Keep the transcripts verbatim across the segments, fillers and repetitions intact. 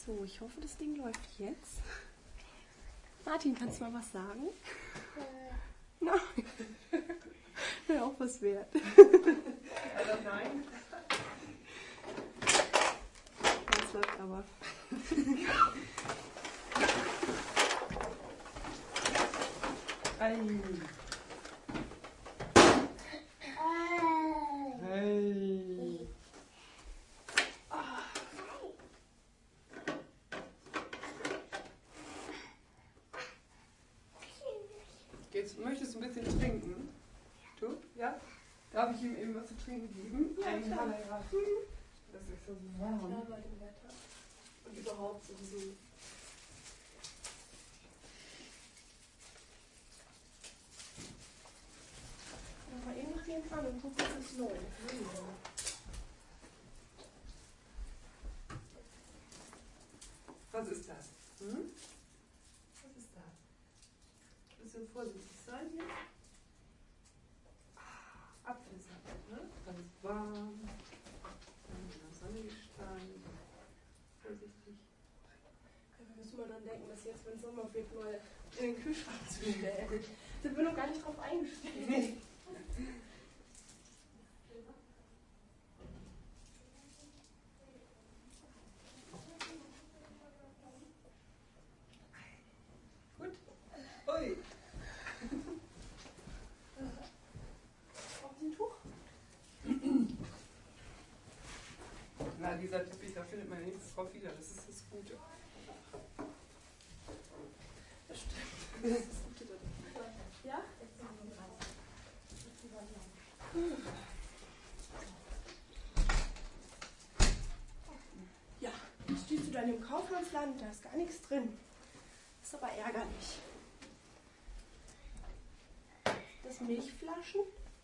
So, ich hoffe, das Ding läuft jetzt. Martin, kannst du mal was sagen? Äh. Nein. Wäre auch was wert. Also nein. Das läuft aber. Ei. Hey. Jetzt möchtest du ein bisschen trinken? Du? Ja? Darf ich ihm eben was zu trinken geben? Ja, Ein klar. Halleluja. Das ist so warm. Ja, bei dem Wetter. Und überhaupt sowieso. Dann mal eben nach nebenan und gucken, was ist los. Was ist das? Hm? Was ist das? Ein bisschen vorsichtig sein hier. Ah, Apfelsaft, ne? Ganz warm. In der Sonne gestanden. Vorsichtig. Da müssen wir dann denken, dass jetzt, wenn Sommer wird, mal in den Kühlschrank zu stellen. Sind wir noch gar nicht drauf eingestellt. Nee. Gut. Ui. Auf ein Tuch? Na, dieser Teppich, da findet man nichts drauf wieder. Das ist das Gute. Das stimmt. Das ist das Gute daran. Ja? Ja, jetzt stehst du da in dem Kaufmannsladen, da ist gar nichts drin. Das ist aber ärgerlich. Das Milchflaschen.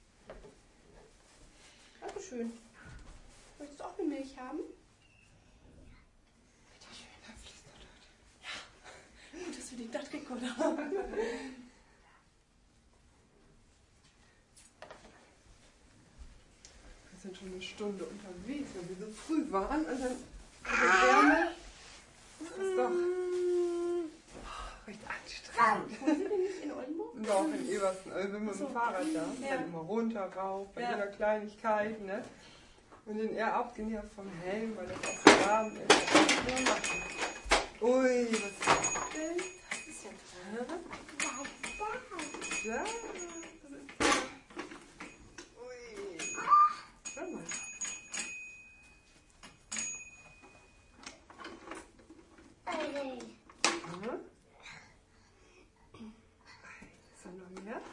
Dankeschön. Möchtest du auch eine Milch haben? Bitte schön, da fließt noch dort. Ja. Gut, dass wir den Dachrekorder haben. Wir sind schon eine Stunde unterwegs, weil wir so früh waren und dann die Wärme. Das ist doch recht anstrengend. Wo sind wir nicht? In Oldenburg? Doch, in Eversten, also wenn wir mit dem So. Fahrrad da, Ja. dann immer runter, rauf, bei Ja. jeder Kleinigkeit, ne? Und den eher abgenervt vom Helm, weil das auch so warm ist. Ui, was ist das denn? Das ist ja toll. Ja, was ist das? Ui. Schau mal. Mhm. Ist da noch mehr?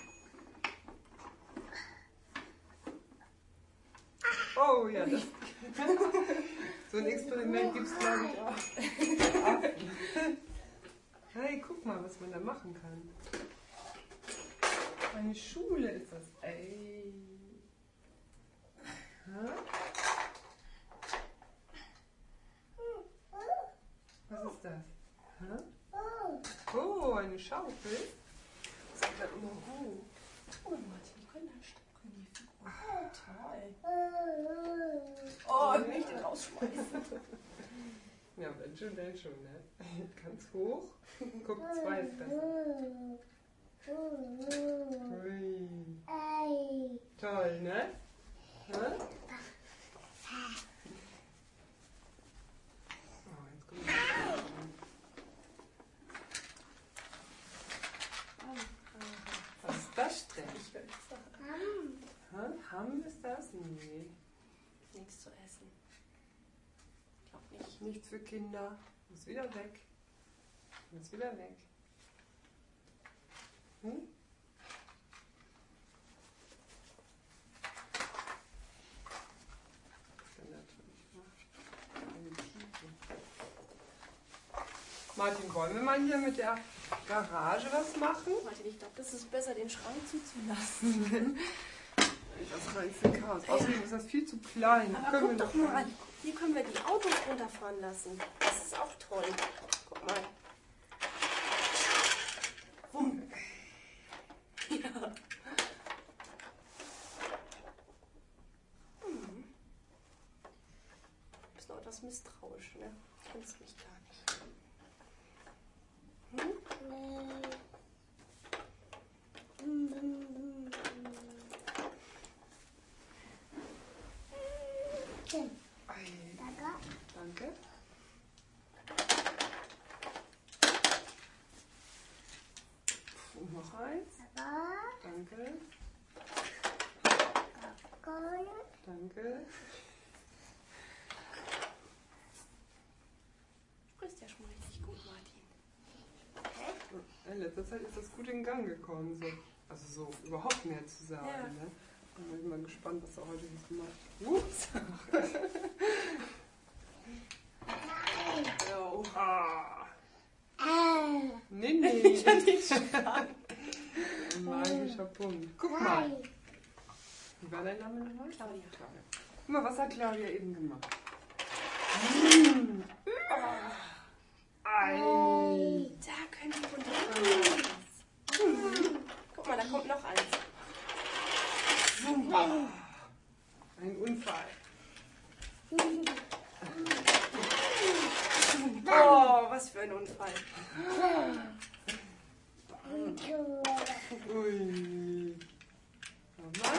Oh ja, das. So ein Experiment gibt es, glaube ich, auch. Hey, guck mal, was man da machen kann. Eine Schule ist das. Ey. Hä? Was ist das? Hä? Oh, eine Schaufel. Das geht dann immer hoch. Oh, Martin, die können da stocken, die Figuren. Toll. Oh, ich will ich den rausschmeißen. Ja, wenn schon, wenn schon, ne? Ganz hoch. Guck, zwei ist besser. Ui. Toll, ne? Hä? Oh, jetzt guck mal. Was ist das denn? Ich will das sagen. Hä? Hamm ist das? Nee. Nichts zu essen. Ich glaube nicht. Nichts für Kinder. Muss wieder weg. Muss wieder weg. Hm? Dann natürlich noch eine Tiefe. Martin, wollen wir mal hier mit der Garage was machen? Martin, ich glaube, das ist besser, den Schrank zuzulassen. Das reinste Chaos. Außerdem ist das viel zu klein. Aber Können guck wir doch noch mal an. Hier können wir die Autos runterfahren lassen. Das ist auch toll. Guck mal. Wumm. Ja. Hm. Müssen auch das etwas misstrauisch, ne? Kennst mich gar nicht. Hm? Ei. Danke. Und noch eins. Danke. Danke. Du sprichst ja schon richtig gut, Martin. Okay. In letzter Zeit ist das gut in Gang gekommen, so. Also so überhaupt mehr zu sagen. Ja. Ne? Ich bin mal gespannt, was er heute so macht. Ups. Oh. Ah. Nee, nee. Ein magischer Punkt. Guck mal. Wie war dein Name nochmal? Claudia. Claudia. Guck mal, was hat Claudia eben gemacht? Ei. Da können die runter. Guck mal, da kommt noch eins. Ein Unfall. Oh, was für ein Unfall. Ui. Nochmal.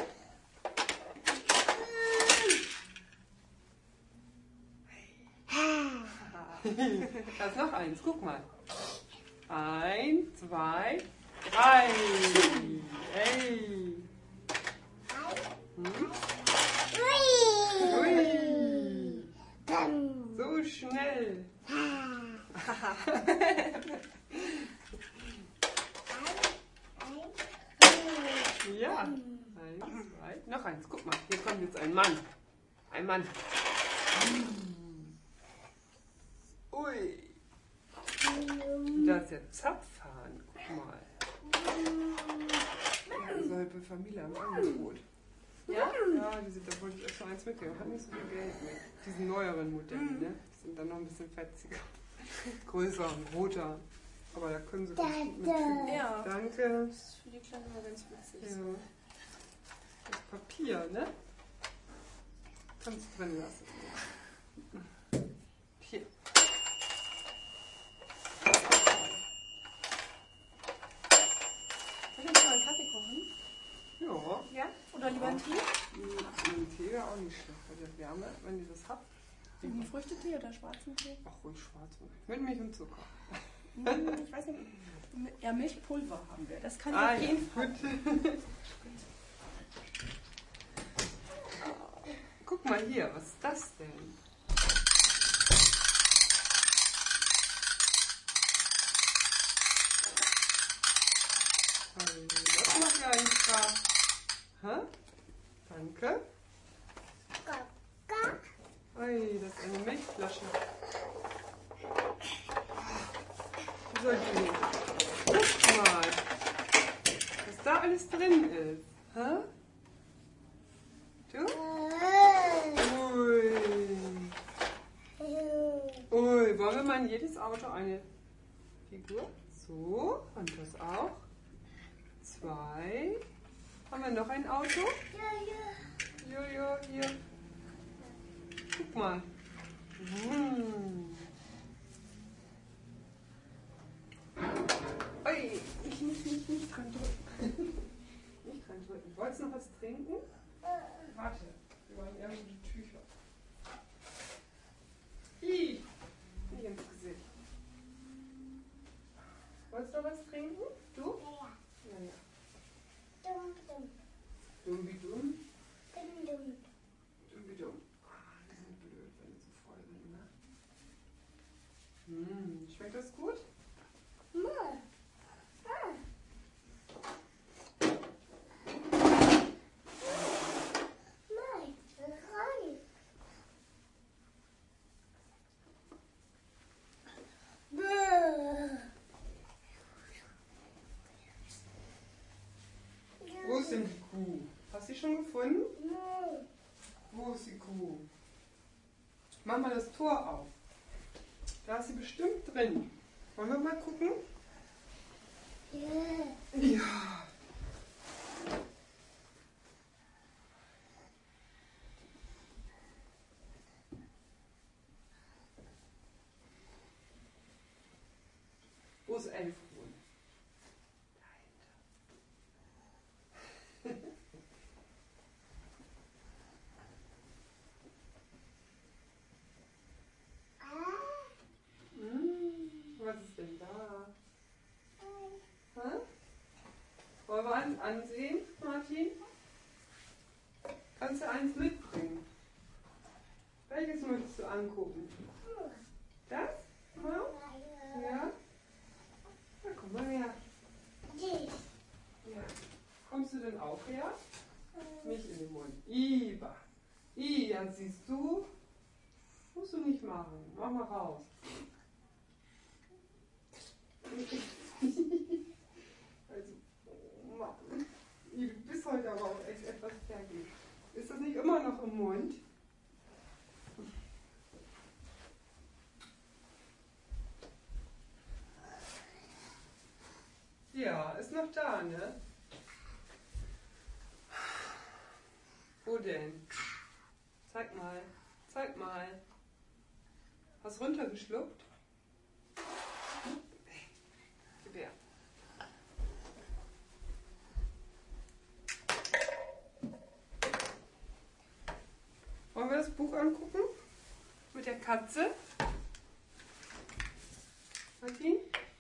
Da ist noch eins, guck mal. Eins, zwei, drei. Hey. Hm? Ui. So schnell. Ja. Eins, zwei. Noch eins, guck mal. Hier kommt jetzt ein Mann. Ein Mann. Ui. Da ist der Zapfhahn. Guck mal. Ja, also halbe Familie am Angebot. Ja? Ja, die sind, da wollte ich erst mal eins mitnehmen. Hat nicht so viel Geld mit. Diesen neueren Modellen, ne? Die sind dann noch ein bisschen fetziger. Größer und roter. Aber da können sie bestimmt mit. Ja. Danke. Das ist für die Kleinen immer ganz witzig. Ja. Das Papier, ne? Kannst du drin lassen. Hier. Soll ich uns mal einen Kaffee kochen? Ja. Ja? Oder lieber einen Tee? Ein Tee wäre auch nicht schlecht bei der Wärme, wenn ihr das habt. Einen Früchtetee oder schwarzen Tee? Ach, ruhig schwarz. Mit Milch und Zucker. Hm, ich weiß nicht. Ja, Milchpulver haben wir. Das kann ich Ah, auf ja, jeden Fall. gut. Guck mal hier, was ist das denn? Das macht ja eigentlich Spaß. Hä? Danke. Ui, das ist eine Milchflasche. Wie soll die? Guck mal, was da alles drin ist. Hä? Du? Ui. Ui, wollen wir mal in jedes Auto eine Figur? So, und das auch. Zwei. Haben wir noch ein Auto? Jojo, hier. Guck mal. Hm. Ui, ich nicht, nicht, nicht dran drücken. Nicht dran drücken. Wolltest du noch was trinken? Warte, wir wollen irgendwo die Tücher. Ih, nicht ins Gesicht. Wolltest du noch was trinken? Du? Ja. Ja, ja. Dumm wie dumm? Dumm wie dumm. Ah, die sind blöd, wenn die so voll sind, ne? Hm, schmeckt das gut? Wo ist denn die Kuh? Hast du sie schon gefunden? Wo ist die Kuh? Mach mal das Tor auf. Da ist sie bestimmt drin. Wollen wir mal gucken? Ja. Ja. Wo ist Elf wohnen? Dahinter. hm, was ist denn da? Hä? Wollen wir eins ansehen, Martin? Kannst du eins mitbringen? Welches möchtest du angucken? Das? Ja? Ja? Na, komm mal her. Ja. Kommst du denn auch her? Nicht in den Mund. Iba. I, ja, siehst du? Musst du nicht machen. Mach mal raus. Also, oh Mann. Du bist heute aber auch echt etwas fertig. Ist das nicht immer noch im Mund? Ja, ist noch da, ne? Wo denn? Zeig mal. Zeig mal. Hast runtergeschluckt? Gib her. Wollen wir das Buch angucken? Mit der Katze? Martin?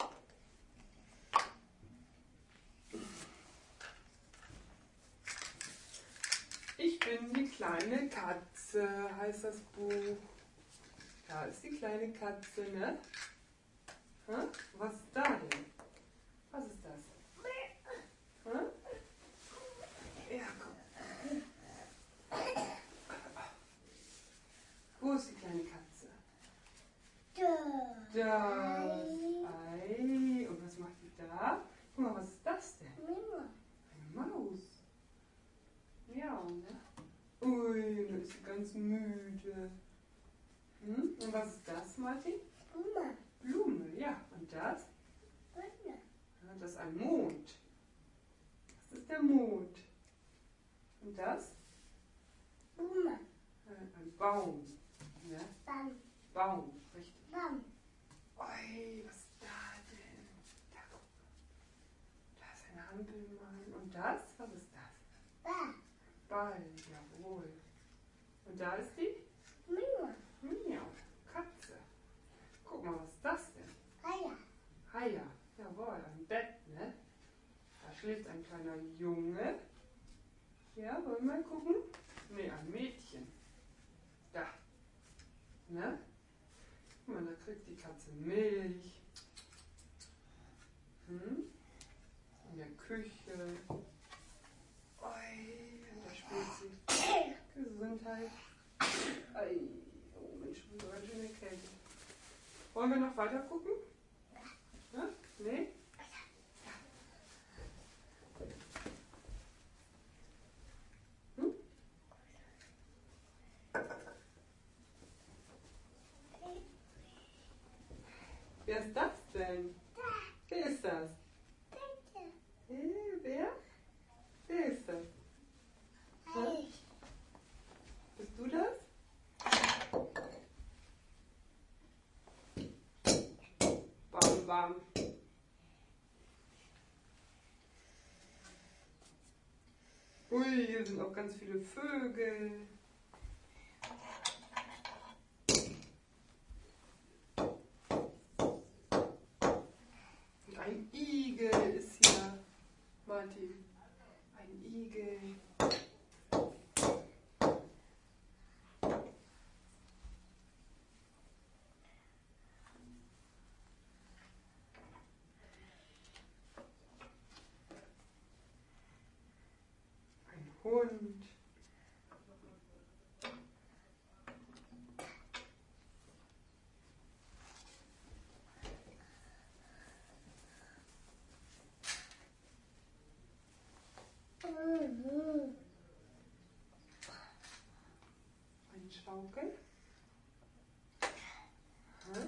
Ich bin die kleine Katze, heißt das Buch. Da ist die kleine Katze, ne? Hä? Was ist da denn? Was ist das? Hä? Ja, komm. Wo ist die kleine Katze? Da. Ei. Und was macht die da? Guck mal, was ist das denn? Eine Maus. Ja, ne? Ui, da ist sie ganz müde. Hm? Und was ist das, Martin? Blume. Blume, ja. Und das? Ja, das ist ein Mond. Das ist der Mond. Und das? Blume. Ein Baum. Ne? Baum. Baum, richtig. Baum. Ui, was ist da denn? Da, guck mal. Da ist ein Hampelmann. Und das? Was ist das? Ball. Ball, jawohl. Und da ist die? Miau. Miau, Katze. Guck mal, was ist das denn? Haya. Haya, jawohl, ein Bett, ne? Da schläft ein kleiner Junge. Ja, wollen wir mal gucken? Ne, ein Mädchen. Da. Ne? Guck mal, da kriegt die Katze Milch. Hm? In der Küche. Oi, und da spielt sie. Gesundheit. Ei, oh Mensch, ich bin so ganz schön erkältet. Wollen wir noch weiter gucken? Ja? Nee? Hm? Wer ist das denn? Wer ist das? Äh, wer? Wer ist das? Hm? Bist du das? Bam, bam. Ui, hier sind auch ganz viele Vögel. Und ein Igel ist hier, Martin. Ein Igel. Hund. Ein Schaukel. Hm?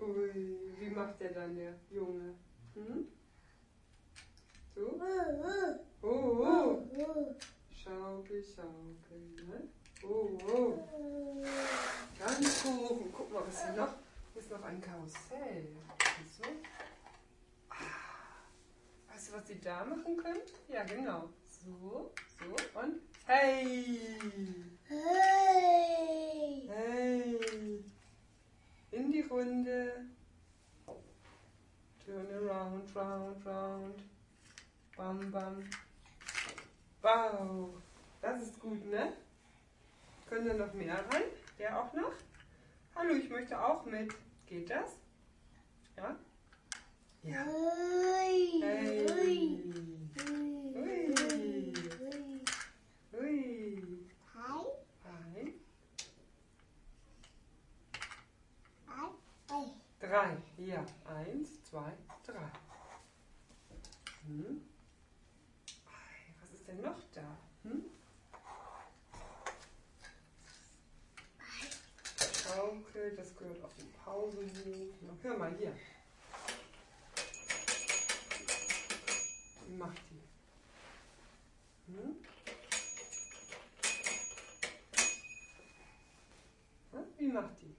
Ui, wie macht der dann, der Junge? Hm? So? Oh, oh. Schaukel, schaukel, ne? Oh, oh. Ganz hoch. Und guck mal, was hier noch? Hier ist noch ein Karussell. So. Ah. Weißt du, was die da machen können? Ja, genau. So, so und hey! Hey! Hey! In die Runde. Turn around, round, round. Bam, bam. Wow! Das ist gut, ne? Können da noch mehr rein? Der auch noch? Hallo, ich möchte auch mit. Geht das? Ja? Ja. Ui, Hey. ui, Ui. ui. Ui. Hi, Ein. hi, hi. Drei. Ja. Eins, zwei, drei. Hm. Ei, was ist denn noch da? Hm? Schaukel, das gehört auf den Pausenhof. Na, hör mal hier. Wie macht die? Hm? Hm? Wie macht die?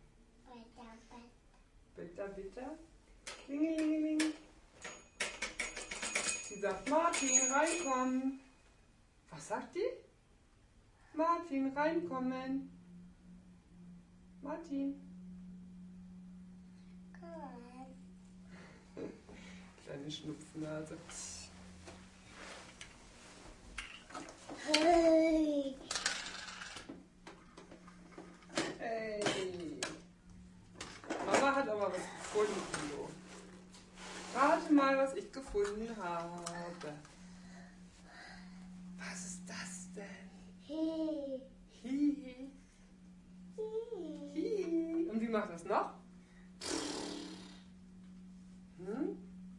Bitte, bitte. Klingelingeling. Sie sagt, Martin, reinkommen. Was sagt die? Martin, reinkommen. Martin. Kleine Schnupfnase. Hey. Hey. Mama hat aber was gefunden. So. Rate mal, was ich gefunden habe. Was ist das denn? Hey. Hihi. Hihi. Und wie macht das noch? Hm?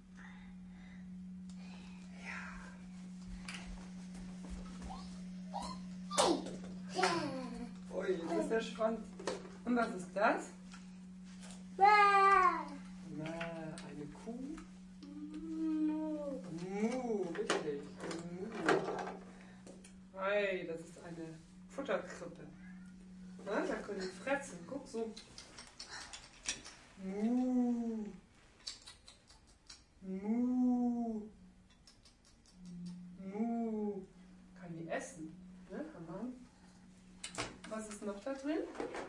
Ui, das ist ja spannend. Und was ist das? Wow. Na, eine Kuh. Mu, richtig. Mu. Hey, das ist eine Futterkrippe. Na, da können die fressen. Guck so. Mu. Mu. Mu. Kann die essen. Ne, Hammer. Was ist noch da drin?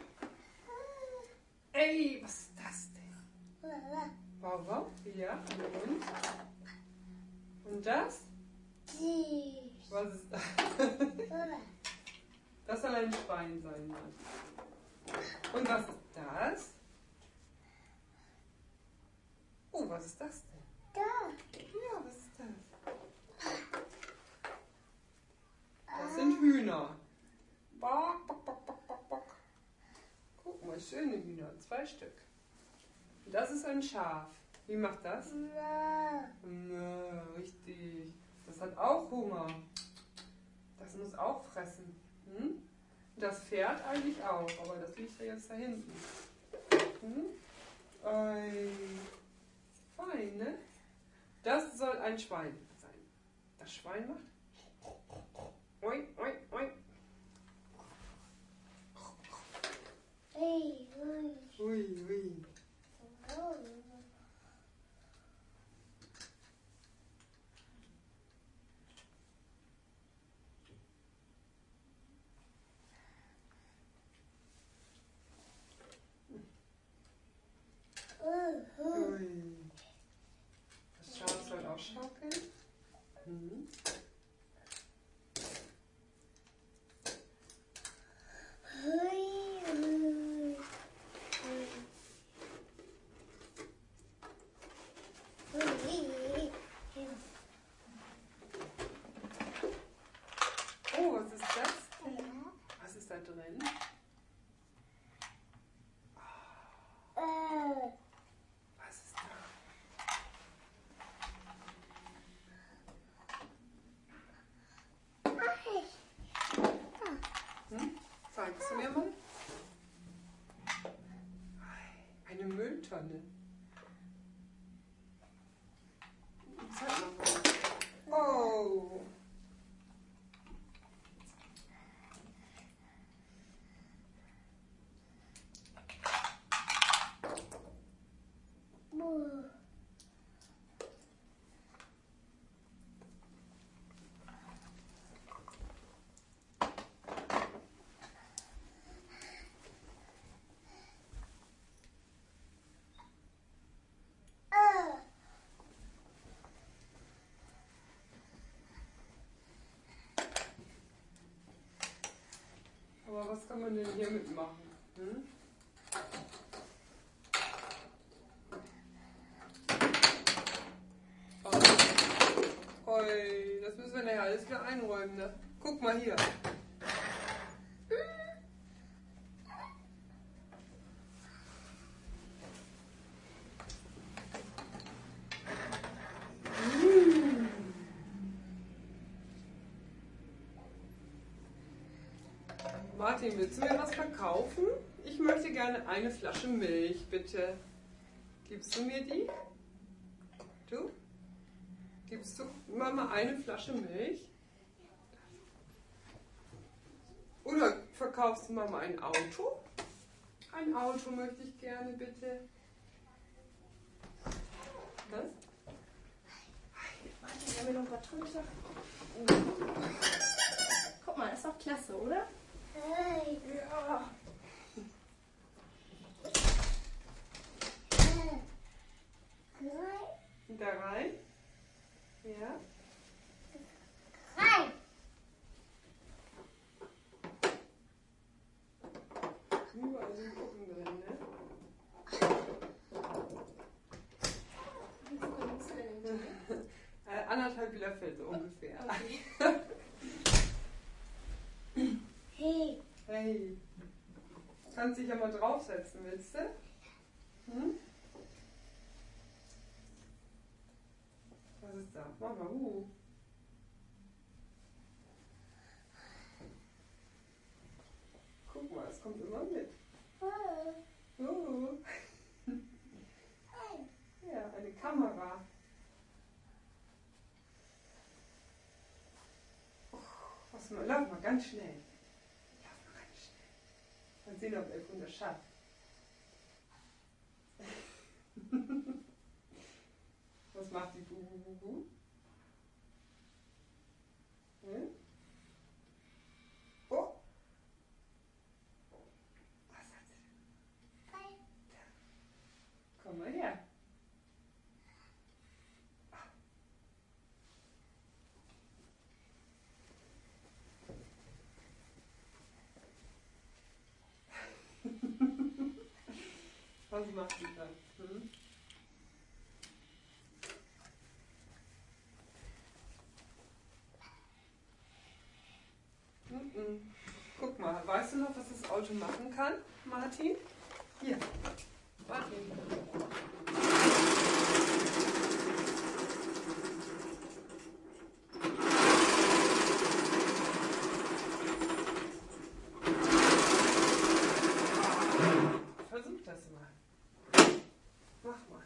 Ey, was ist das denn? Wow, wow. Ja, und? Und das? Was ist das? Das soll ein Schwein sein, Mann. Und was ist das? Oh, was ist das denn? Ja, was ist das? Das sind Hühner. Bock, bock, bock, bock, bock, bock. Guck mal, schöne Hühner, zwei Stück. Und das ist ein Schaf. Wie macht das? Na, richtig. Das hat auch Hunger. Das muss auch fressen. Hm? Das Pferd eigentlich auch, aber das liegt ja jetzt da hinten. Hm? Ei. Fein, ne? Das soll ein Schwein sein. Das Schwein macht. Oi, oi, oi. Ui, ui. Ui, ui. Ui. Das Schaf soll auch schaukeln. Mhm. Oh, was ist das denn? Was ist da drin? Was ist da? Hm? Zeigst du mir mal? Eine Mülltonne. was kann man denn hier mitmachen? Hm? Oh. Oi, das müssen wir nachher alles wieder einräumen, ne? Guck mal hier. Martin, willst du mir was verkaufen? Ich möchte gerne eine Flasche Milch, bitte. Gibst du mir die? Du? Gibst du Mama eine Flasche Milch? Oder verkaufst du Mama ein Auto? Ein Auto möchte ich gerne, bitte. Was? Martin, wir haben noch was Tolles Sachen. Guck mal, ist doch klasse, oder? Hey. Ja. Da rein? Ja. Rein. Überall sind Puppen drin, ne? Wie viel nimmst du denn in die? äh, anderthalb Bielefeld so ungefähr. Okay. Hey. Hey. Kannst dich ja mal draufsetzen, willst du? Hm? Was ist da? Mach mal, uh. Guck mal, es kommt immer mit. Uh. Ja, eine Kamera. Oh, was mal, lauf mal ganz schnell. Lauf mal ganz schnell. Mal sehen, ob Elfund das schafft. Was macht die Bu-Bu-Bu-Bu? Hm? Oh! Was hat sie denn? Komm mal her. Was macht sie dann? Hm? Mm-mm. Guck mal, weißt du noch, was das Auto machen kann, Martin? Hier, Martin. Versuch das mal. Mach mal.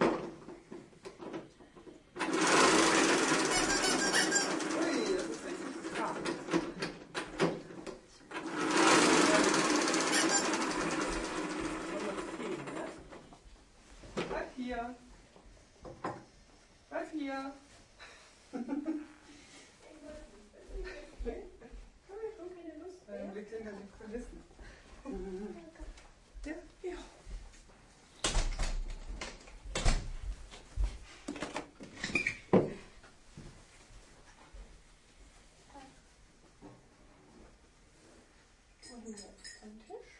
Ui, das ist richtig krass. Bleib hier. Bleib hier. Ein Blick hinter die Kulissen. Ja? Ja. Und jetzt am Tisch.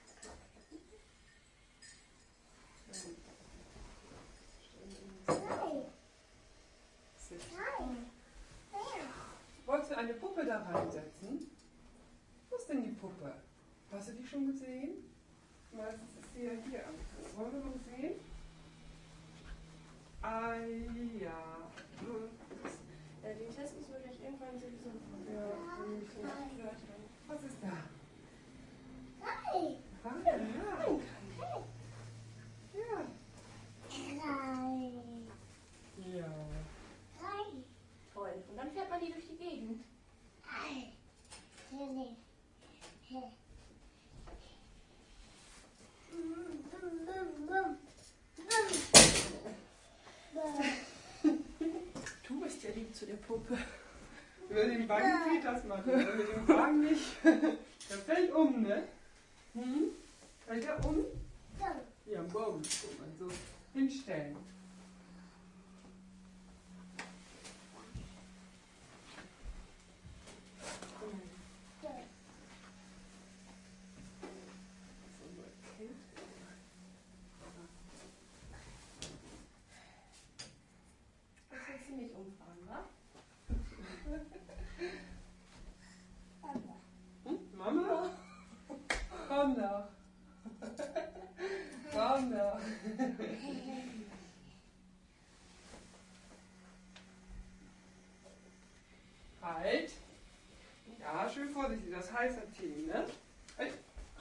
Wolltest du eine Puppe da reinsetzen? Wo ist denn die Puppe? Hast du die schon gesehen? Meistens ist sie ja hier am Fuß. Wollen wir mal sehen? Ah ja. Ja, den Test müssen wir gleich irgendwann sowieso machen. Ja, wenn ich den nicht gehört habe. was ist da? Hey. Ah, ja. Ja. Rein. Ja. Rein. Toll. Und dann fährt man die durch die Gegend. Hey. Hey. Hey. Bum, bum, bum, bum. Bum. Du bist ja lieb zu der Puppe. Über den Wagen geht das machen. Wenn wir den Wagen nicht. Der fällt um, ne? Hm? Fällt er um? Ja, boom. Guck mal, so hinstellen. Ja, schön vorsichtig, das ist heißer Tee, ne? Hey.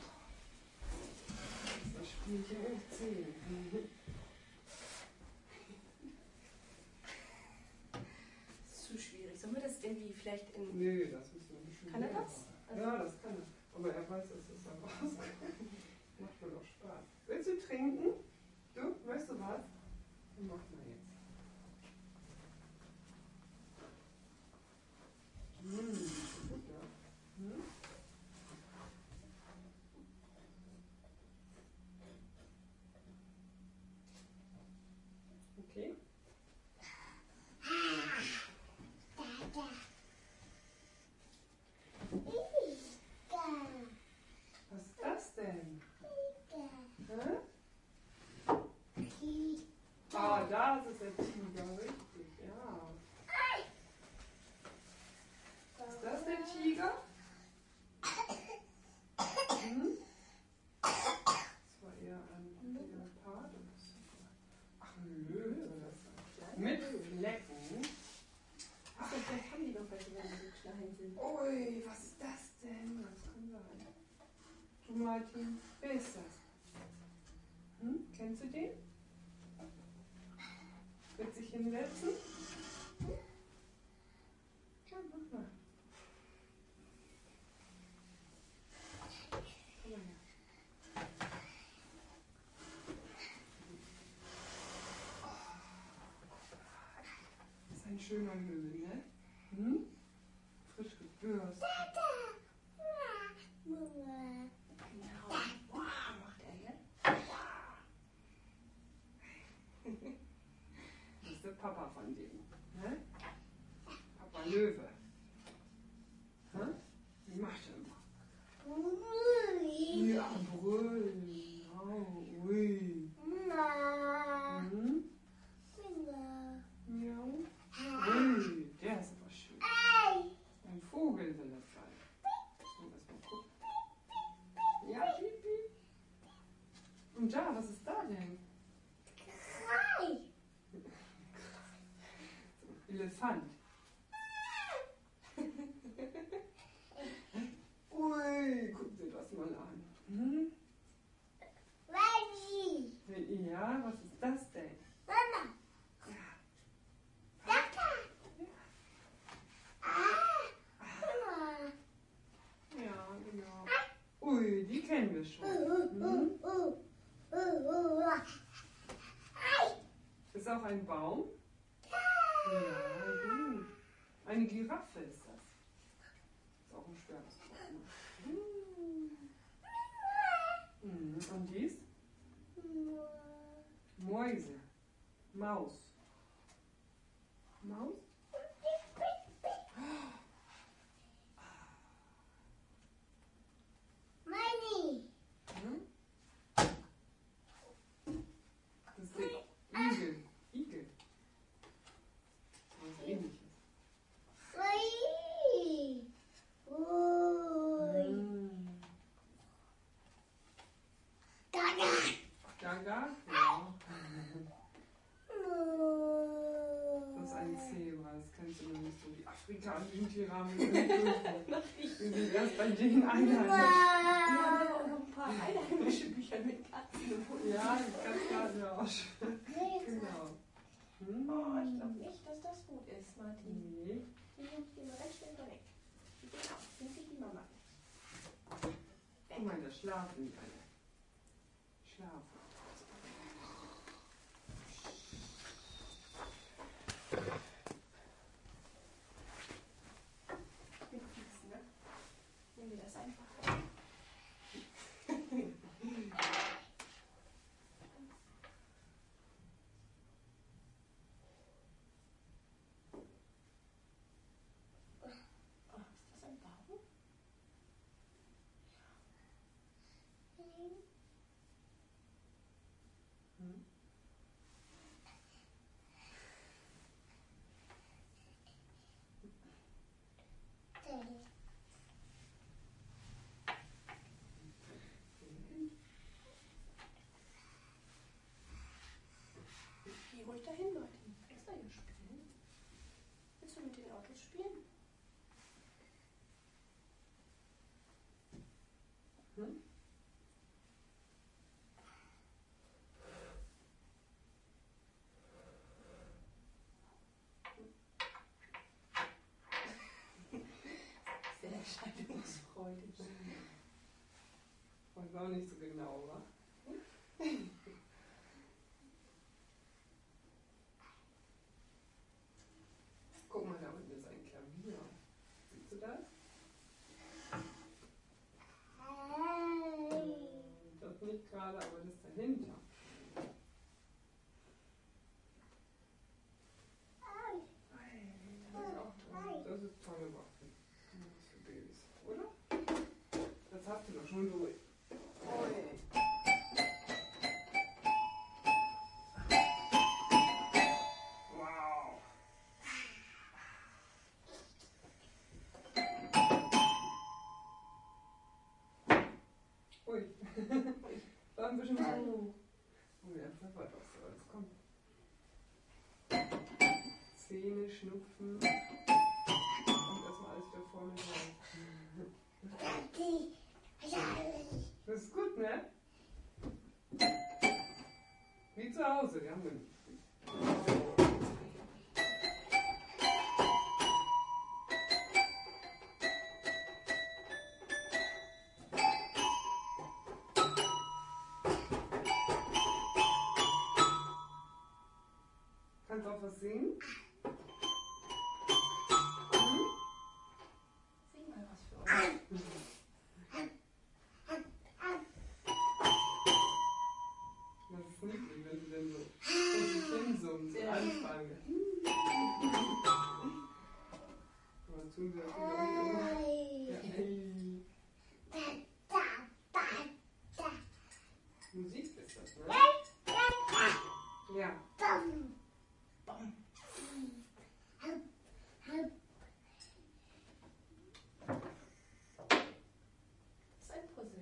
Das Spielchen hoch zehn. Zu schwierig. Sollen wir das irgendwie vielleicht in... Nee, das müssen wir nicht. Kann er das? Also ja, das kann er. Aber er weiß, dass es dann rauskommt. Macht wohl auch Spaß. Willst du trinken? Du, weißt du was? Dann mach mal jetzt. Mmh, gut, ja. Hm? Okay. Was ist das denn? Hä? Ah, da ist der Tiger, richtig, ja. Ist das der Tiger? Hm? Das war eher ein Leopard oder so. Ach, ein Löwe. Mit Flecken. Ach, vielleicht haben die doch welche, wenn die so klein sind. Ui, was ist das denn? Das kann sein. Du Martin, wer ist das? Hm? Kennst du den? Wird sich hinsetzen? Ja, mach mal. Komm mal her. Das ist ein schöner Löwe, ne? Hm? Frisch gebürstet. Genau. Wow, macht er jetzt? Das ist der Papa von dem. Ne? Papa Löwe. Hä? Wie macht er immer? Ja, brüllen. Genau. Ui. Hm? Miau. Ui, der ist aber schön. Ein Vogel will das sein. So, lass mal gucken. Ja, piep, piep. Und da, was ist da denn? Elefant. Ui, guck dir das mal an. Hm? Ja, was ist das denn? Ja, genau. Ui, die kennen wir schon. Hm? Ist auch ein Baum? Ja, gut. Eine Giraffe ist das. Ist auch ein schweres Wort. Hm. Und dies? Mäuse. Maus. Maus? Hm? Das ist der Igel. Igel. Was ähnliches. Gaga? Ja. Das ist ein Zebra, das kennst du noch nicht so. Die afrikanischen Tiranen sind Wir sind erst bei den Einheimischen. Wir haben ja auch noch ein paar einheimische Bücher mit Katzen. Ja, die Katzen haben ja auch schon. Genau. Hm? Oh, ich glaube nicht, dass das gut ist, Martin. Nee. Die nehme ich dir mal ganz schnell weg. Genau, sind sie die Mama. Guck mal, da schlafen die alle. Schlafen. Mit Füßen, ne? Nehmen wir das einfach. Oh, ist das ein Baum? Hm? Sehr entscheidungsfreudig. Weiß auch nicht so genau, wa? Guck mal, da unten ist ein Klavier. Siehst du das? Das nicht gerade, aber das dahinter. Das ist tolle Waffe. Das ist für Babys, oder? Das hast du doch schon durch. Ui. Wow. Ui. War ein bisschen zu hoch. Oh ja, das war doch so. Jetzt kommt. Zähne schnupfen. Und erstmal alles wieder vorne rein. Das ist gut, ne? Wie zu Hause, wir haben den. Kannst du auch was singen? Hm? Sing mal was für uns. Das ist niedlich, wenn sie denn so vor sich hin summen, so anfangen. Was tun sie natürlich auch nicht immer? Ja, hey. Musik ist das, ne? Ja. Das ist ein Puzzle.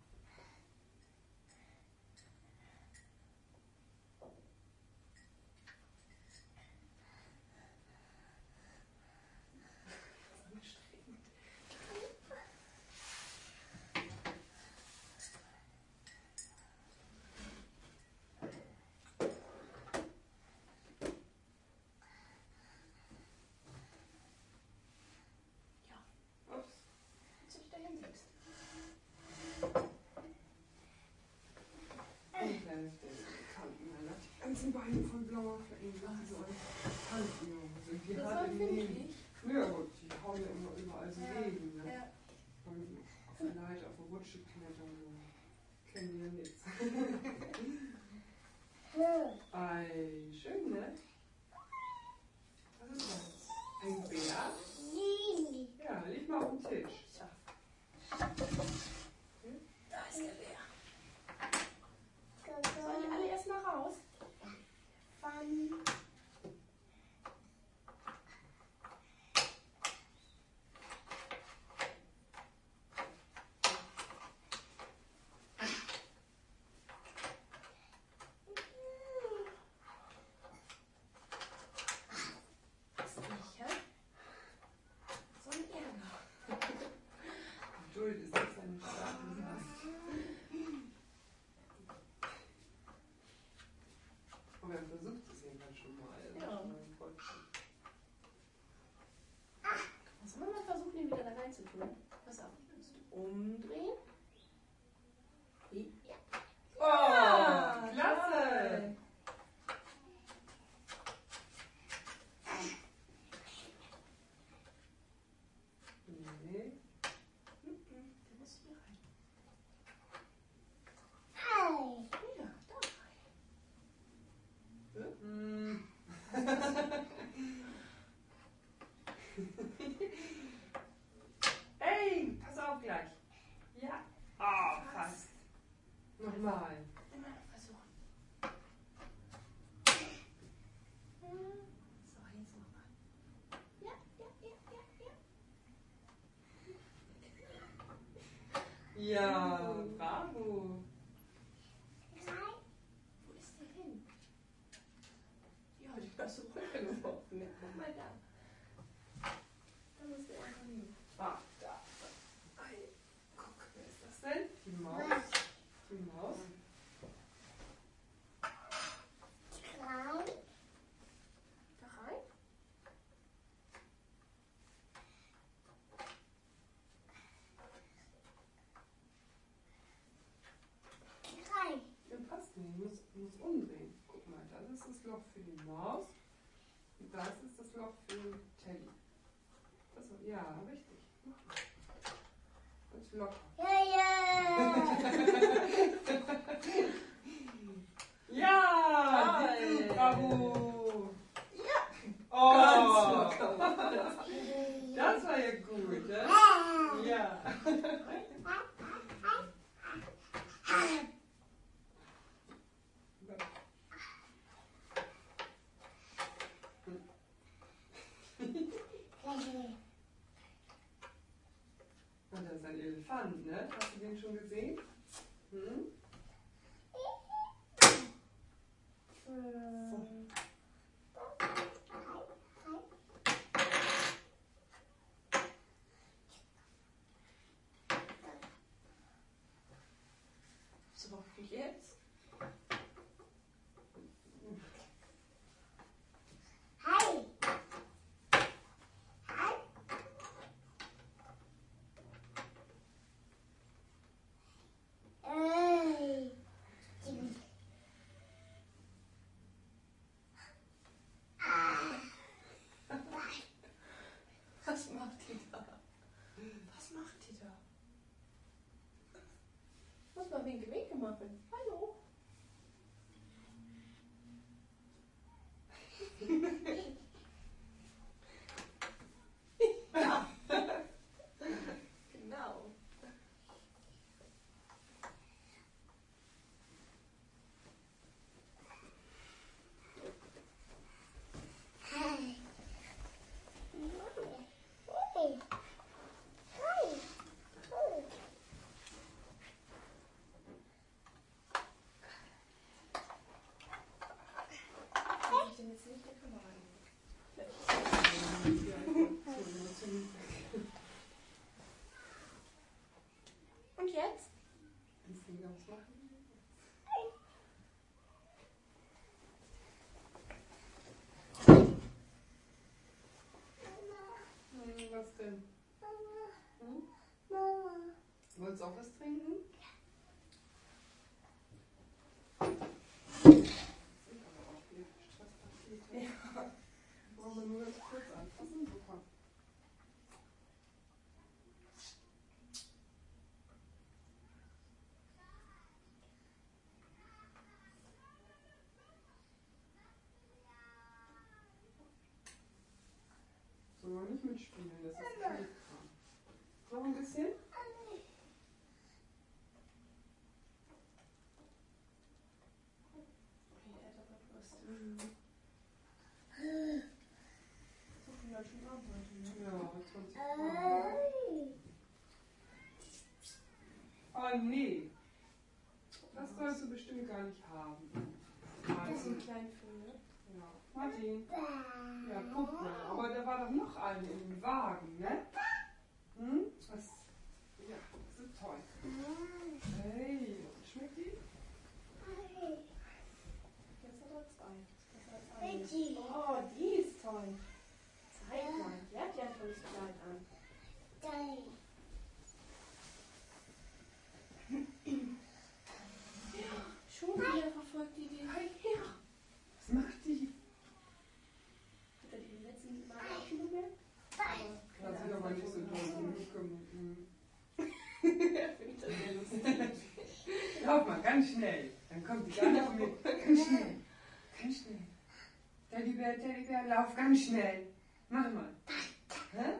Ups. Als du dich da hinsetzt. Ein kleines bisschen Kanten. Man hat die ganzen Beine voll blauer Flecken. Das ist so ein Kanten. Sind die Das hart war im Leben. empfindlich. Ja gut, die hauen ja immer überall so Ja. Leben. Ne? Ja. Und auf der Leiter, auf der Rutsche klettern. So. Kennen die ja nichts. Ei, schön, ne? Was ist das? Ein Bär? Ja, leg mal auf den Tisch. So. Da ist der Bär. Sollen die alle erst mal raus? Das nicht, hä? So ein Ärger. Geduld ist das eine starke Sache. Aber er versucht es jedenfalls schon mal. Das ist Ja. schon mal ein Fortschritt. Sollen wir mal versuchen, ihn wieder da rein zu tun? Pass auf. Umdrehen. Wie? Ja. Oh, klasse! Nee. Der muss hier rein. Ja, da rein. Hm. Ey, pass auf gleich. Ja. Ah, fast. Nochmal. Immer noch versuchen. So, jetzt nochmal. Ja, ja, ja, ja, ja. Ja, bravo. Wo ist der hin? Ja, die hast du runtergeworfen. Ja, guck mal da. Da muss der einfach hin. Ah, da. Ei, guck, wer ist das denn? Die für die Maus. Und das ist das Loch für Teddy. Das, ja, richtig. Und locker. Ja, ja. Ja! Toll. Bravo! Ja! Oh! Ganz locker war das. Das war ja gut, ne? Ja. Und das ist ein Elefant, ne? Hast du den schon gesehen? Hm? So. So, und jetzt? Hi. Hi. Ey. Was macht die da? Was macht die da? Muss mal winke winke machen. Hallo. Ja. Genau. Hi. Hey. Hi. Kann ich denn jetzt nicht in die Kamera nehmen? Und jetzt? Kannst du wieder was machen? Hm, was denn? Hm? Mama. Wolltest du auch was trinken? Sind aber auch viele Stresspakete. Ja. Wollen wir nur ganz kurz anfassen? Super. So, nicht mitspielen, das ist Kleinkram. Noch ein bisschen? Okay, er hat aber Durst. So viel ganz schön Abend heute, ne? Ja, zwanzig Uhr. Oh nee, das sollst du bestimmt gar nicht haben. Das ist ein Martin. Kleinvieh, ne? Ja. Martin. Ja, guck mal, aber da war doch noch eine im Wagen, ne? Hm? Das, ja, das ist toll. Hey, schmeckt die? Jetzt hat er zwei. Das hat eine. Oh, die ist toll. Zeig mal. Die hat ja ein tolles Kleid an. Schon wieder verfolgt die den. Ja. Was macht die? Hat er die letzten Mal auch schon bemerkt? Kann sich aber nicht so toll um mich kümmern. Hm. Finde ich das sehr lustig. Lauf mal, ganz schnell. Dann kommt die gar nicht mit. Ganz schnell. Ganz schnell. Teddybär, Teddybär, lauf ganz schnell. Mach mal. Hä?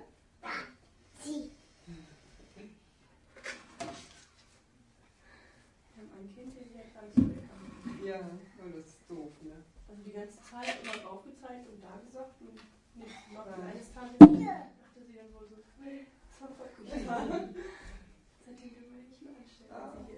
Wir haben ein Kind, der hat alles bekommen. Ja, oh, das ist doof, ne? Also die ganze Zeit immer drauf gezeigt und da gesagt und nichts gemacht. Und Ja. eines Tages dachte sie dann wohl so, nee, das verfolgt mich mal. Seitdem dürfen wir nicht mehr anstellen. Ah. Also hier.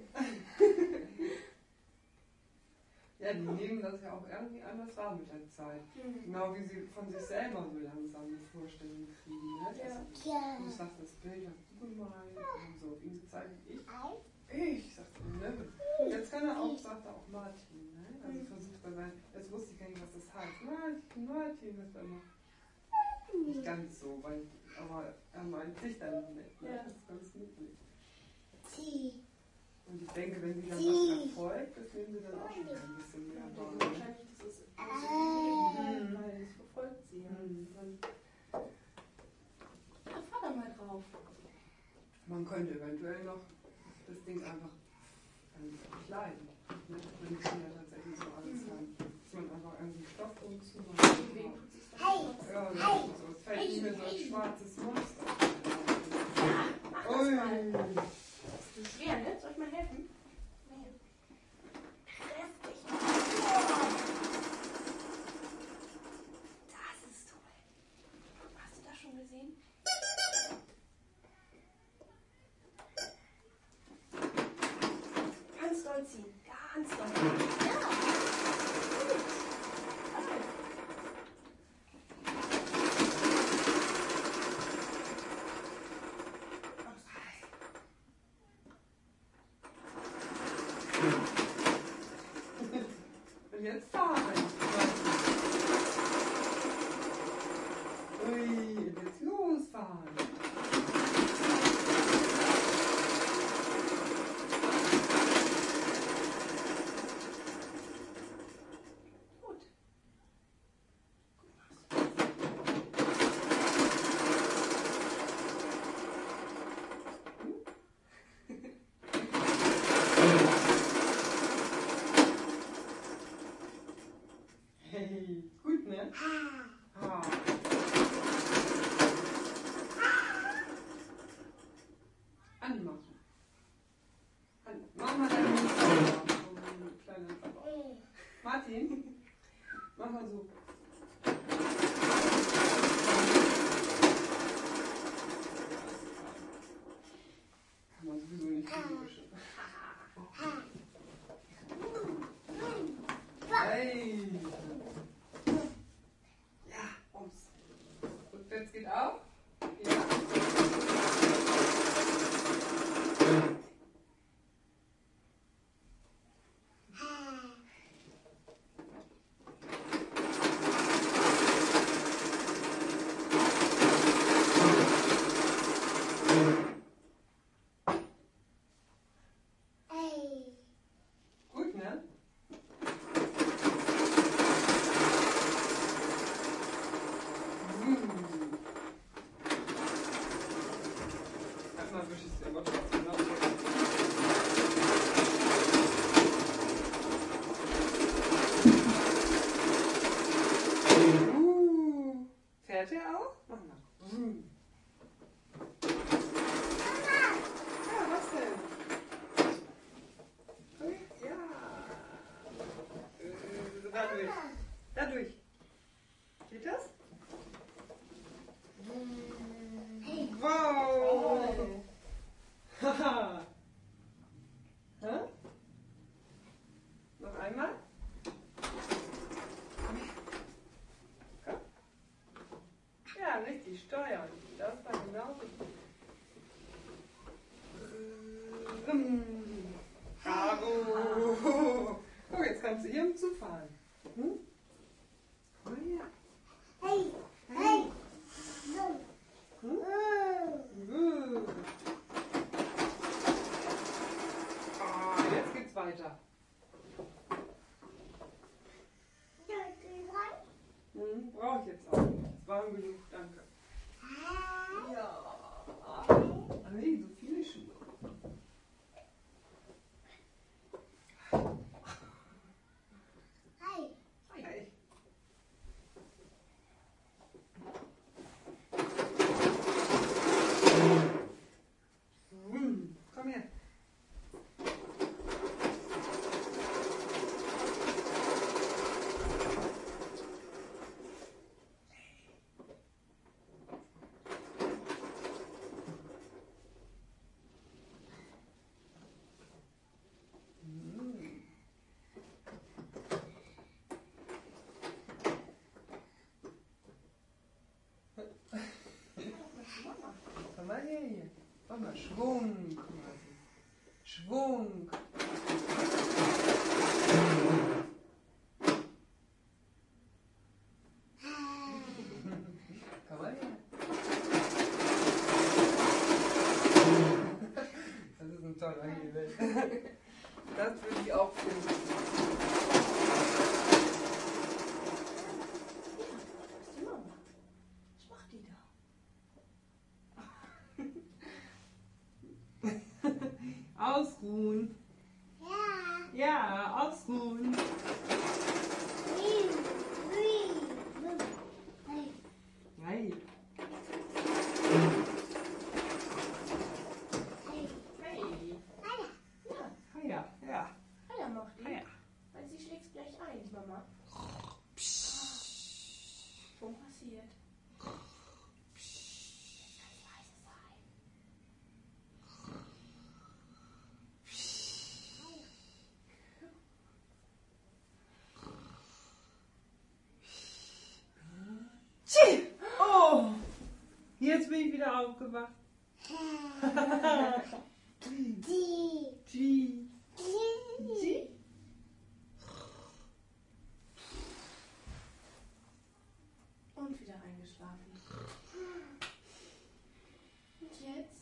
Ja, die nehmen das ja auch irgendwie anders wahr mit der Zeit. Mhm. Genau wie sie von sich selber so langsam eine Vorstellung kriegen. Ne? Ja. Also, und ich sagte, das Bild hast du gemalt und so auf ihn gezeigt. Ich, ich, sagte, ne? Jetzt kann er auch, sagt er auch Martin. Ne? Also versucht er sein, jetzt wusste ich gar nicht, was das heißt. Martin, Martin, das war immer nicht ganz so, weil, aber er meint sich dann nicht. Ne? Ja. Das ist ganz niedlich. Und ich denke, wenn sie dann was erfolgt, das nehmen sie dann auch schon ein bisschen mehr wahr. Wahrscheinlich, das ist Mhm. Weil das verfolgt sie. Mhm. Ja, fahr da mal drauf. Man könnte eventuell noch das Ding einfach ganz kleiden. Ne? Wenn die Kinder tatsächlich so alles haben. Dass man einfach irgendwie Stoff umzumacht. Hey! Ja, das Hey! ist so. Es fällt nicht mehr so ein schwarzes Muster. Mach das Ui. mal. Das ist schwer, ne? Soll ich mal helfen? Kräftig! Das ist toll. Hast du das schon gesehen? Ganz doll ziehen. Ganz doll. Ja. Und jetzt fahren. Ui, jetzt losfahren. Gut. Hey, gut, ne? Ah. Anmachen. An. Mach mal deinen Mund sauber. So ein kleiner Sauber. Martin, mach mal so. Kann man sowieso nicht wischen. Hey! Ja, ums. Rückwärts geht auch. Ja. Hey! Gut, ne? Hm. Erstmal wische ich es immer trotzdem nach. Uh, fährt er auch? Mach mal. Hm. Ja, was denn? Ui, ja. Äh, Dadurch. Dadurch. Geht das? Hey! Wow! Haha! Hä? Noch einmal? Komm. Ja, richtig, steuern. Das war genau richtig. Ähm, Bravo! Oh, jetzt kannst du hier im Zug fahren. Hm? Komm mal her. Hey! Hey! Hm? Gut. Ah, jetzt geht's weiter. Hm, brauche ich jetzt auch nicht. Es war genug, danke. Ja. Ah, nee, so viele Schuhe. Hey! Hey. Hm, komm her. Komm mal her hier. Mach mal Schwung. Schwung. Komm mal her. Das ist ein toller Hebel. Das würde ich auch finden. ausruhen. Ja. Ja, ausruhen. Hey. Hey. Nein. Hey. Hey. Hey. Ja, Haja, ja. Haja macht die. Haja. Weil sie schlägt gleich ein, die Mama. Schon passiert. Tschi! Oh! Jetzt bin ich wieder aufgewacht. Die. Tschi. Die. Tschi. Und wieder eingeschlafen. Und jetzt?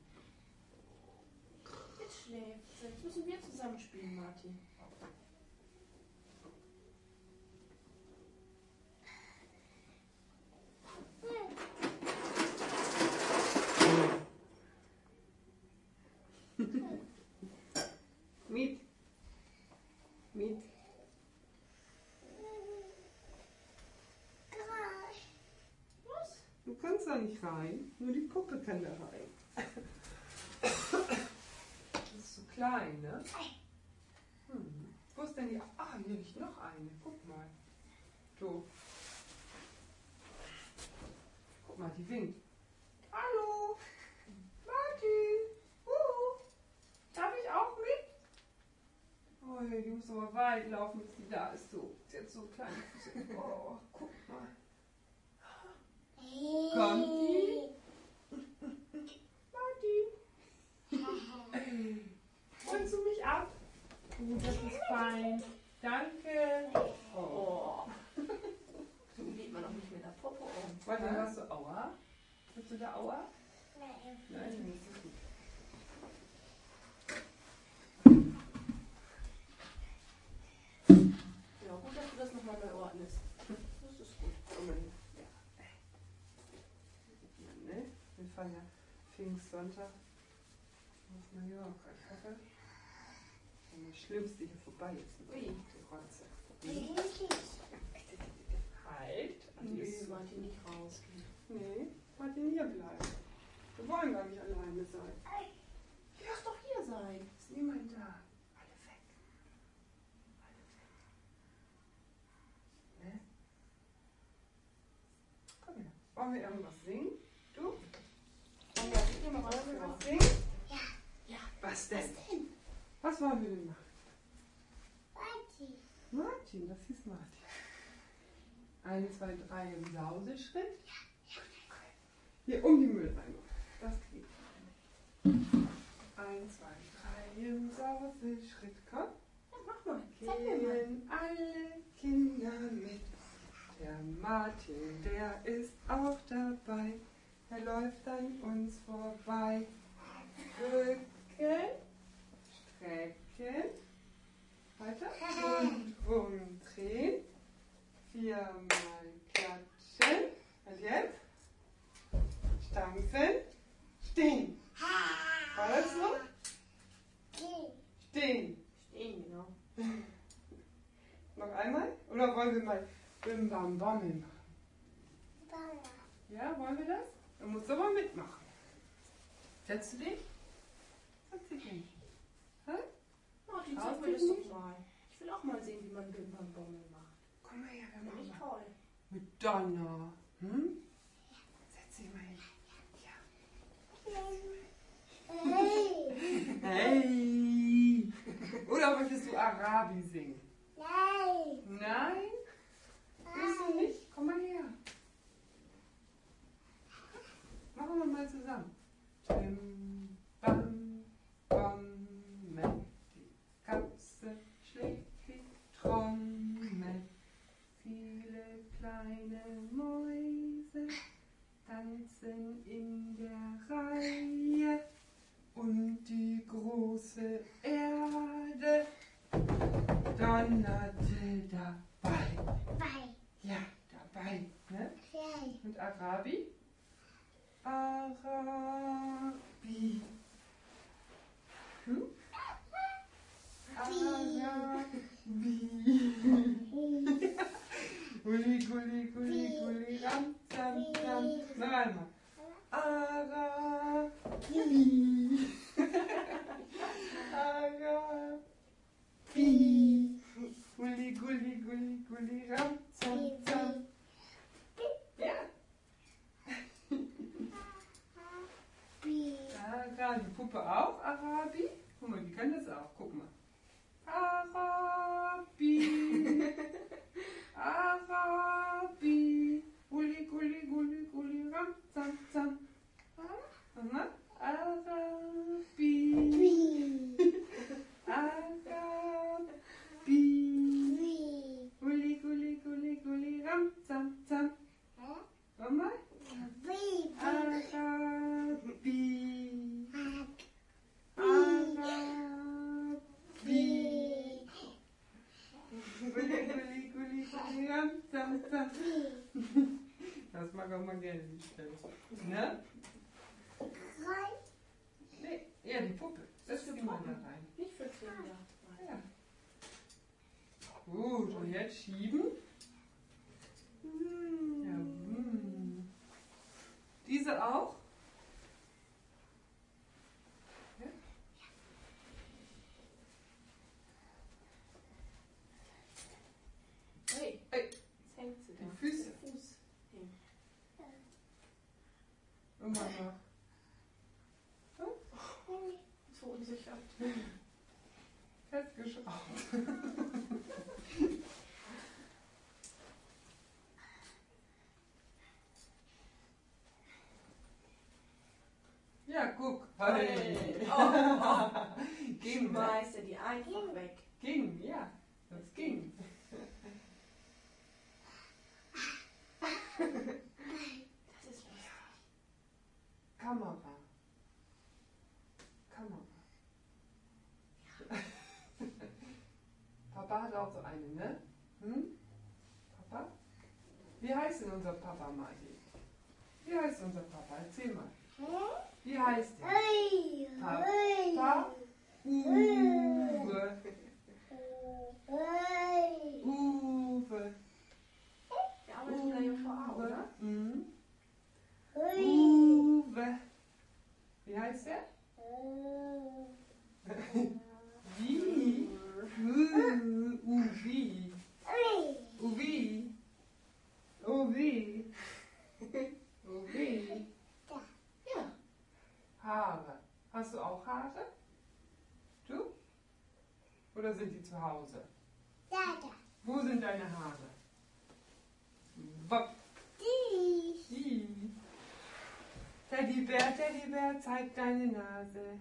Jetzt schläft sie. Jetzt müssen wir zusammen spielen, Martin. Mit. Mit. Was? Du kannst da nicht rein. Nur die Puppe kann da rein. Das ist so klein, ne? Hm. Wo ist denn die? Ah, hier liegt noch eine. Guck mal. So. Guck mal, die winkt. Hallo. Martin. Uh. Darf ich auch mit? Oh, die muss aber weit laufen, bis die da ist. So. Sie hat so kleine Füße. Oh, guck mal. Kommt die? Martin. Holst du mich ab? Oh, das ist fein. Danke. Oh. Oh. So geht man auch nicht mit der Popo um. Warte, hast du Aua? Hast du da Aua? Nein. Nein, das ist gut. Ja, gut, dass du das nochmal neu ordnest. Das ist gut. Ja. Ne? Wir fahren ja Pfingstsonntag. Auf Mallorca. Ich hoffe, wenn das Schlimmste hier vorbei ist. Ui, die Rotze. Halt. Nee, Martin nicht rausgehen. Nee, Martin hier bleiben. Wir wollen gar nicht alleine sein. Du musst doch hier sein. Ist niemand da. Alle weg. Alle weg. Ne? Komm her. Wollen wir irgendwas singen? Du? Oh ja, ich nehme mal was Wollen wir vor. was singen? Ja. Ja. Was denn? Was denn? Was wollen wir denn machen? Martin. Martin, das hieß Martin. Eins, zwei, drei im Sauseschritt. Hier um die Mülleimer. Das geht. Eins, zwei, drei im Sauseschritt. Komm. Ja, mach mal. Zeig mir mal. Gehen alle Kinder mit. Der Martin, der ist auch dabei. Er läuft an uns vorbei. Rücken, strecken, weiter und rumdrehen. Viermal klatschen. Und jetzt stampfen, stehen. War das so? Stehen. Stehen, genau. Noch einmal? Oder wollen wir mal Bim Bam Bommel machen? Ja, wollen wir das? Dann musst du aber mitmachen. Setzt du dich? Setz dich hin. Hä? Martin, Traust zeig mir dich das doch nicht? mal. Ich will auch mal sehen, wie man Bim Bam Bommel macht. Komm mal her, wir Finde machen ich mal. toll. Mit Donner. Hm? Setz dich mal hin. Ja. Hey! Oder möchtest du Arabi singen? Nein? Willst du nicht? Komm mal her. Machen wir mal zusammen. Bim, bam, Bommel. Die Katze schlägt die Trommel. Viele kleine Mäuse tanzen in der Reihe. Und die große Erde donnerte dabei. Ja, dabei. Ne? Und Arabi? Arabi. Hm? Ara, die Puppe auch, Arabi. Guck mal, die kann das auch. Guck mal. Arabi. Arabi. Gulli, gulli, gulli, gulli, ram, zam, zam. Mama? Arabi. Arabi. Gulli, gulli, gulli, gulli, ram, zam, zam. Mama? Arabi. Arabi. Gulli, gulli, gulli, gulli, ram, zam, zam. Das mag auch mal gerne die Stelle. Ne? Nee, ja, die Puppe. Das tut man da rein. Nicht für Kinder. Ja. Gut, und jetzt schieben. Ja, mm. Diese auch? Ja. Hey, Hey, jetzt hängt sie da. die Füße. Der Fuß hängt. Und Mama. So unsicher. Festgeschraubt. Ja, guck. Hey. Oh, oh. Ging, ne? Schmeißt er die einfach weg. Ging, ja. Das ging. Das ist lustig. Kamera. Kamera. Papa hat auch so eine, ne? Hm? Papa? Wie heißt denn unser Papa, Martin? Wie heißt unser Papa? Erzähl mal. Wie heißt der? Papa Uwe. Uwe. Der arbeitet in der J V A, oder? Mhm. Uwe. Wie heißt der? Wie? U- Uwi. Uwi. Uwi. Uwi. Ja. Haare. Hast du auch Haare? Du? Oder sind die zu Hause? Wo sind deine Haare? Wop. Die. Teddybär, Teddybär, zeig deine Nase.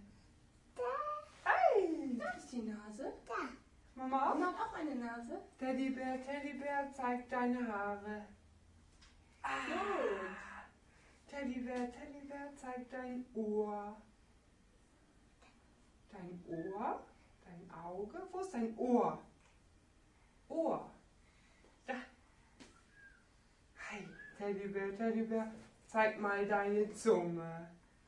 Hey. Da ist die Nase. Mama auch? Mama hat auch eine Nase. Teddybär, Teddybär, zeig deine Haare. Ah. Teddybär, Teddybär, zeig dein Ohr. Dein Ohr? Dein Auge? Wo ist dein Ohr? Ohr. Da. Hi, Teddybär, Teddybär, zeig mal deine Zunge.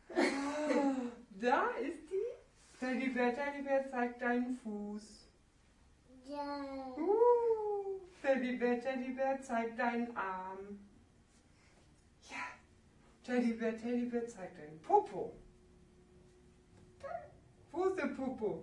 Da ist die. Teddybär, Teddybär, zeig deinen Fuß. Uh, Teddybär, Teddybär, zeig deinen Arm. Ja. Teddybär, Teddybär, zeig deinen Popo. Wo ist der Popo?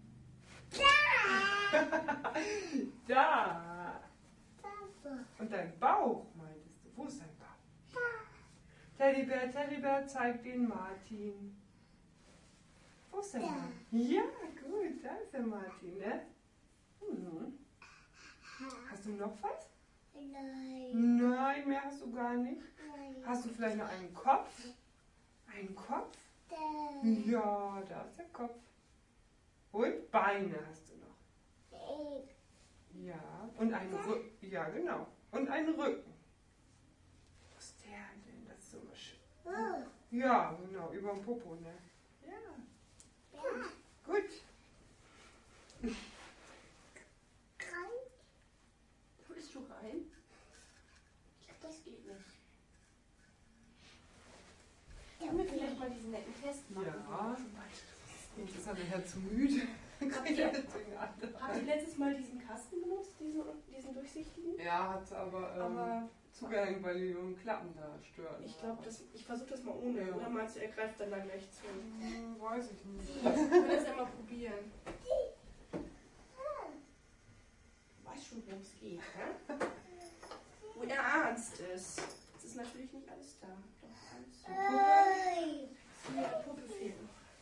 Da. Und dein Bauch, meintest du? Wo ist dein Bauch? Teddybär, Teddybär, zeig den Martin. Wo ist der Martin? Ja, gut, da ist der Martin, ne? Mhm. Hast du noch was? Nein. Nein, mehr hast du gar nicht. Nein. Hast du vielleicht noch einen Kopf? Einen Kopf? Ja, da ist der Kopf. Und Beine hast du noch. Ja, und einen Rücken. Ja, genau. Und einen Rücken. Wo ist der denn? Das ist so was schön. Ja, genau, über dem Popo, ne? Ja. Gut. Willst du rein? Das geht nicht. Können wir vielleicht mal diesen netten Test machen? Ja. Jetzt ist er nachher zu müde. Habt ihr, habt ihr letztes Mal diesen Kasten benutzt, diesen, diesen durchsichtigen? Ja, hat aber, ähm, Aber zugehängt, weil die jungen Klappen da stören. ich glaube, ich versuche das mal ohne. Ja. Oder meinst du, er greift dann da gleich zu? Hm, weiß ich nicht. Wir können das ja mal probieren. Du weißt schon, worum es geht, ne? Wo er ernst ist. Es ist natürlich nicht alles da. Doch, alles da. Puppe? Hier, die Puppe fehlt noch.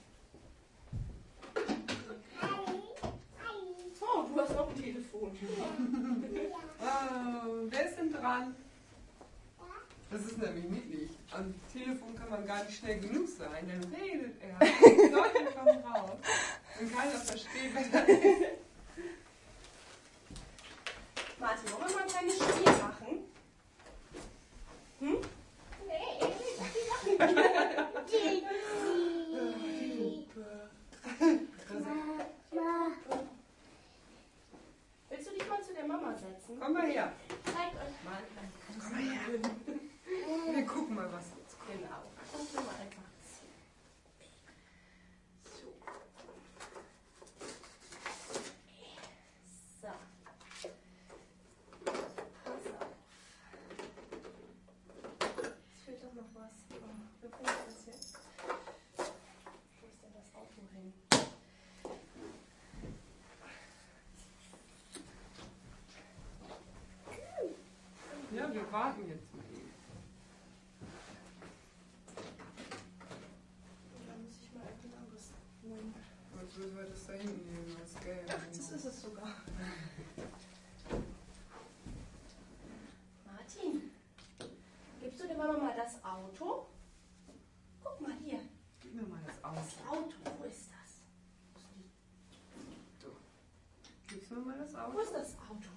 Oh, wer ist denn dran? Das ist nämlich niedlich. Am Telefon kann man gar nicht schnell genug sein. Dann redet er. Die Leute kommen raus. Und keiner versteht, wer das ist. Martin, wollen wir mal ein kleines Spiel machen? Hm? Willst du dich mal zu der Mama setzen? Komm mal her. Zeigt euch mal. Komm mal her. Wir gucken mal, was jetzt kommt. Genau. Gucken wir mal einfach. So. So. Pass auf. Es fehlt doch noch was. Oh, wo ist das jetzt? Wo ist denn das Auto hin? Ja, wir warten jetzt mal eben. Da muss ich mal ein anderes holen. Was müssen wir das da hinten nehmen? Das Gelb. Ach, das ist es sogar. Martin, gibst du der Mama mal das Auto? Guck mal hier. Gib mir mal das Auto. Das Auto, wo ist das? So. Gibst du mir mal das Auto? Wo ist das Auto, Martin?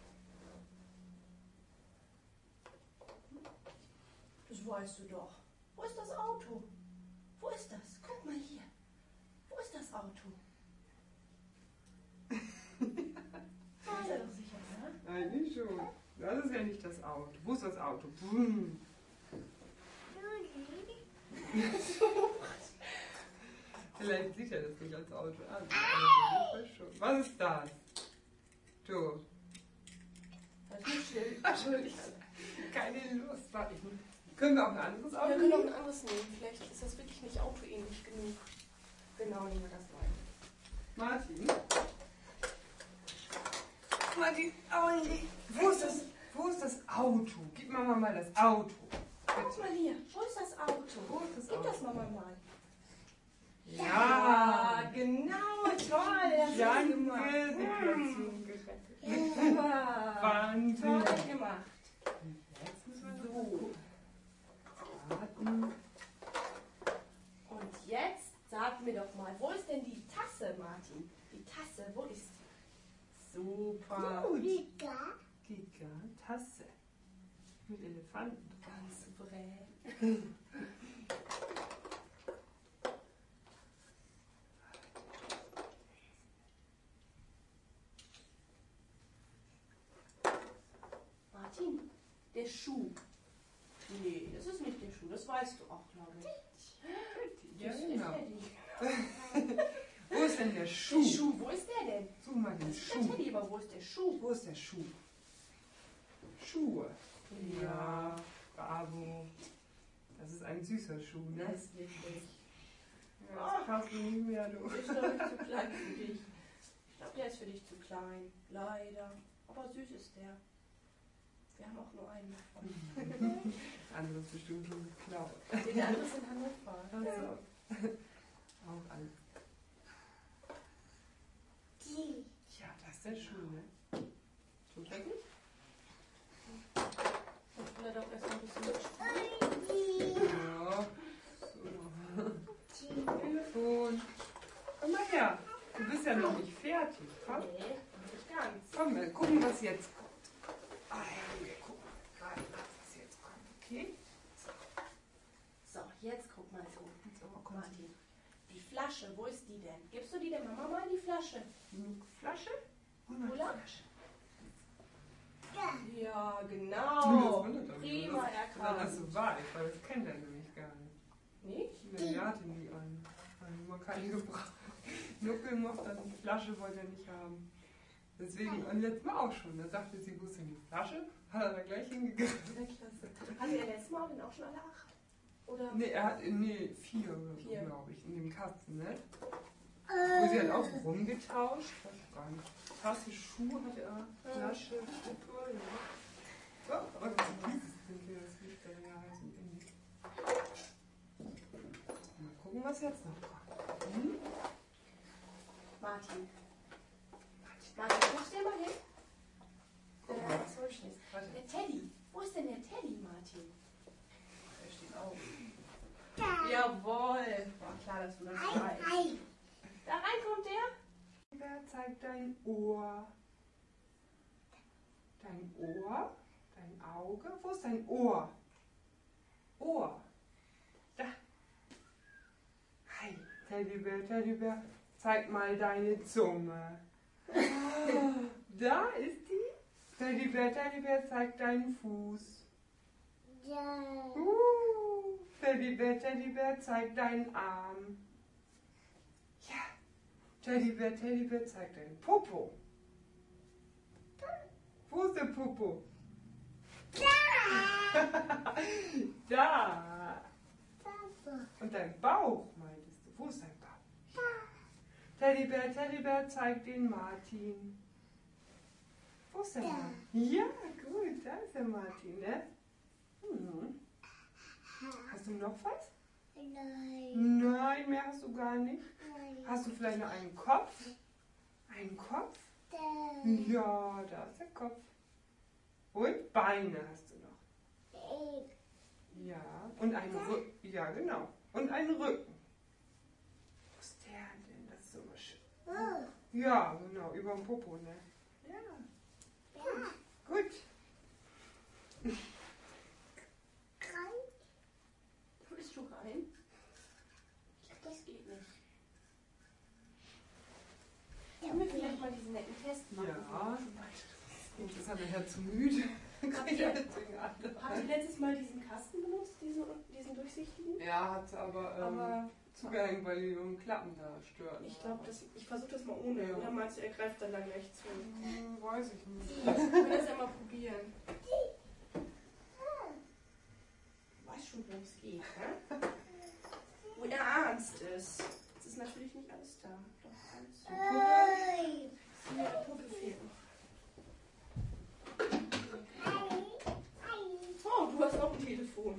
Das weißt du doch. Wo ist das Auto? Wo ist das? Guck mal hier. Wo ist das Auto? Weiß er doch sicher, ne? Eigentlich schon. Das ist ja nicht das Auto. Wo ist das Auto? Brumm. Vielleicht sieht er das nicht als Auto an. Aber schon. Was ist das? Du. Das ist ein Schild. Entschuldigung. Keine Lust. Warte, ich muss. Können wir auch ein anderes Auto Wir können auch nehmen? ein anderes nehmen. Vielleicht ist das wirklich nicht autoähnlich genug. Genau, nehmen wir das mal. Martin? Martin, Audi. Wo ist das, wo ist das Auto? Gib Mama mal das Auto. Guck mal hier. Wo ist das Auto? Wo ist das Gib Auto? das Mama mal. Ja. Genau. Toll. Das hast du Danke, gemacht. Situation gerettet. Super. Wahnsinn. Toll gemacht. Jetzt müssen wir so warten. Und jetzt sag mir doch mal, wo ist denn die Tasse, Martin? Die Tasse, wo ist die? Super. Gut. Giga. Giga, Tasse. Mit Elefanten drauf. Ganz souverän. Martin, der Schuh. Nee, das ist nicht der Schuh, das weißt du auch, glaube ich. Ja, Das ist genau. der Teddy. Wo ist denn der Schuh? Der Schuh, wo ist der denn? Such mal den Das ist Schuh. der Teddy, aber wo ist der Schuh? Wo ist der Schuh? Schuhe. Ja, bravo. Das ist ein süßer Schuh, ne? Das ist wirklich. Ja, das passt mir nicht mehr, du. Der ist, glaube ich, zu klein für dich. Ich glaube, der ist für dich zu klein. Leider. Aber süß ist der. Wir haben auch nur einen davon. Andere ist bestimmt schon geklaut. Der andere ist in Hannover. Also, auch alles. Die. Ja, das ist der Schuh, ne? Zufällig? Ich will doch erst mal ein bisschen mitspielen. Die. Ja. So. Telefon. Komm mal her. Du bist ja noch nicht fertig. Komm, Nee, noch nicht ganz. komm, wir gucken, was jetzt kommt. Ah, ja, wir gucken gerade, was jetzt kommt. Okay? So, jetzt guck mal so. So, komm. Martin, die Flasche, wo ist die denn? Gibst du die der Mama mal, die Flasche? Genug Flasche? Hol mal die Oder? Flasche. Ja, Das genau. wundert doch nicht, Prima oder? Weil das erkannt. so war, weil das kennt er nämlich gar nicht. Nicht? Nee, er hatte nie einen. Also man kann ihn gebrauchen. Nuckel mochte er, die Flasche wollte er nicht haben. Deswegen, und letztes Mal auch schon. Da sagte sie, wo ist denn die Flasche? Hat er da gleich hingegriffen. Ja, klasse. Hatte er letztes Mal denn auch schon alle acht? Oder? Nee, er hat, nee, vier oder so, Vier. glaube ich, in dem Kasten, ne? Wo sie hat auch rumgetauscht. Ich weiß gar nicht. Tasse, Schuhe hat er, Flasche, Schuhe, ja. So, aber dieses sind wir, das Licht ja heißen. Mal gucken, was jetzt noch kommt. Hm? Martin. Martin, guckst du dir mal hin? Hübschnis. Der Teddy. Wo ist denn der Teddy, Martin? Der steht auf. Da. Jawohl. War klar, dass du das weißt. Ei. Da rein kommt der. Wer zeigt dein Ohr? Dein Ohr? Dein Auge? Wo ist dein Ohr? Ohr. Da. Hi, Teddybär, Teddybär. Zeig mal deine Zunge. Ah, da ist die. Teddybär, Teddybär, zeig deinen Fuß. Ja. Uh, Teddybär, Teddybär, zeig deinen Arm. Ja. Teddybär, Teddybär, zeig deinen Popo. Wo ist der Popo? Da. Da. Papa. Und dein Bauch, meintest du? Wo ist dein Bauch? Teddybär, Teddybär, zeig den Martin. Wo ist der Da. Martin? Ja, gut, da ist der Martin, ne? Mhm. Hast du noch was? Nein. Nein, mehr hast du gar nicht. Nein. Hast du vielleicht noch einen Kopf? Einen Kopf? Da. Ja, da ist der Kopf. Und Beine hast du noch. Ei. Ja, und einen Rücken. Ja, genau. Und einen Rücken. Wo ist der denn? Das ist so was schön. Oh. Ja, genau, über dem Popo, ne? Ja, Ja. gut. Rein. Willst du rein? Das geht nicht. Können wir vielleicht mal diesen netten Test machen? Ja. Das hat der Herr zu müde. Habt ihr, habt ihr letztes Mal diesen Kasten benutzt, diesen, diesen durchsichtigen? Er hat aber, ähm, Aber zugehängt, weil die jungen Klappen da stören. ich glaube, ich versuche das mal ohne. Ja. Oder meinst du, er greift dann da gleich zu? Hm, weiß ich nicht. Wir können das ja mal probieren. Du weißt schon, worum es geht, ne? Wo er ernst ist. Es ist natürlich nicht alles da. Doch, alles. Ei. Ja, die Puppe fehlt noch. Oh, du hast auch ein Telefon.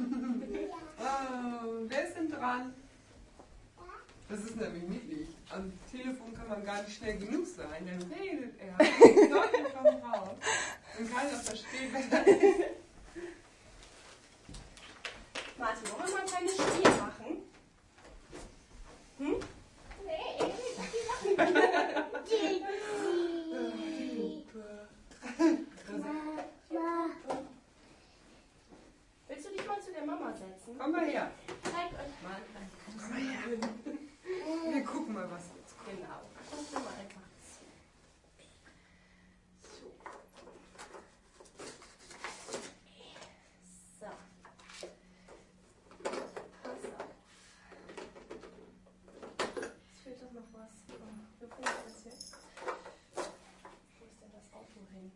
Oh, wer ist denn dran? Das ist nämlich niedlich. Am Telefon kann man gar nicht schnell genug sein. Dann redet er. Leute kommen raus. Und keiner versteht, wer das ist. Martin, wollen wir mal ein kleines Spiel machen? Hm? Nee, Die. willst du dich mal zu der Mama setzen? Komm mal her. Zeigt euch mal. Komm mal her. Wir gucken mal, was jetzt kommt. Genau. Gucken wir mal einfach. So. So. Pass auf. Es fehlt doch noch was. Wir gucken das jetzt. Wo ist denn das Auto hin?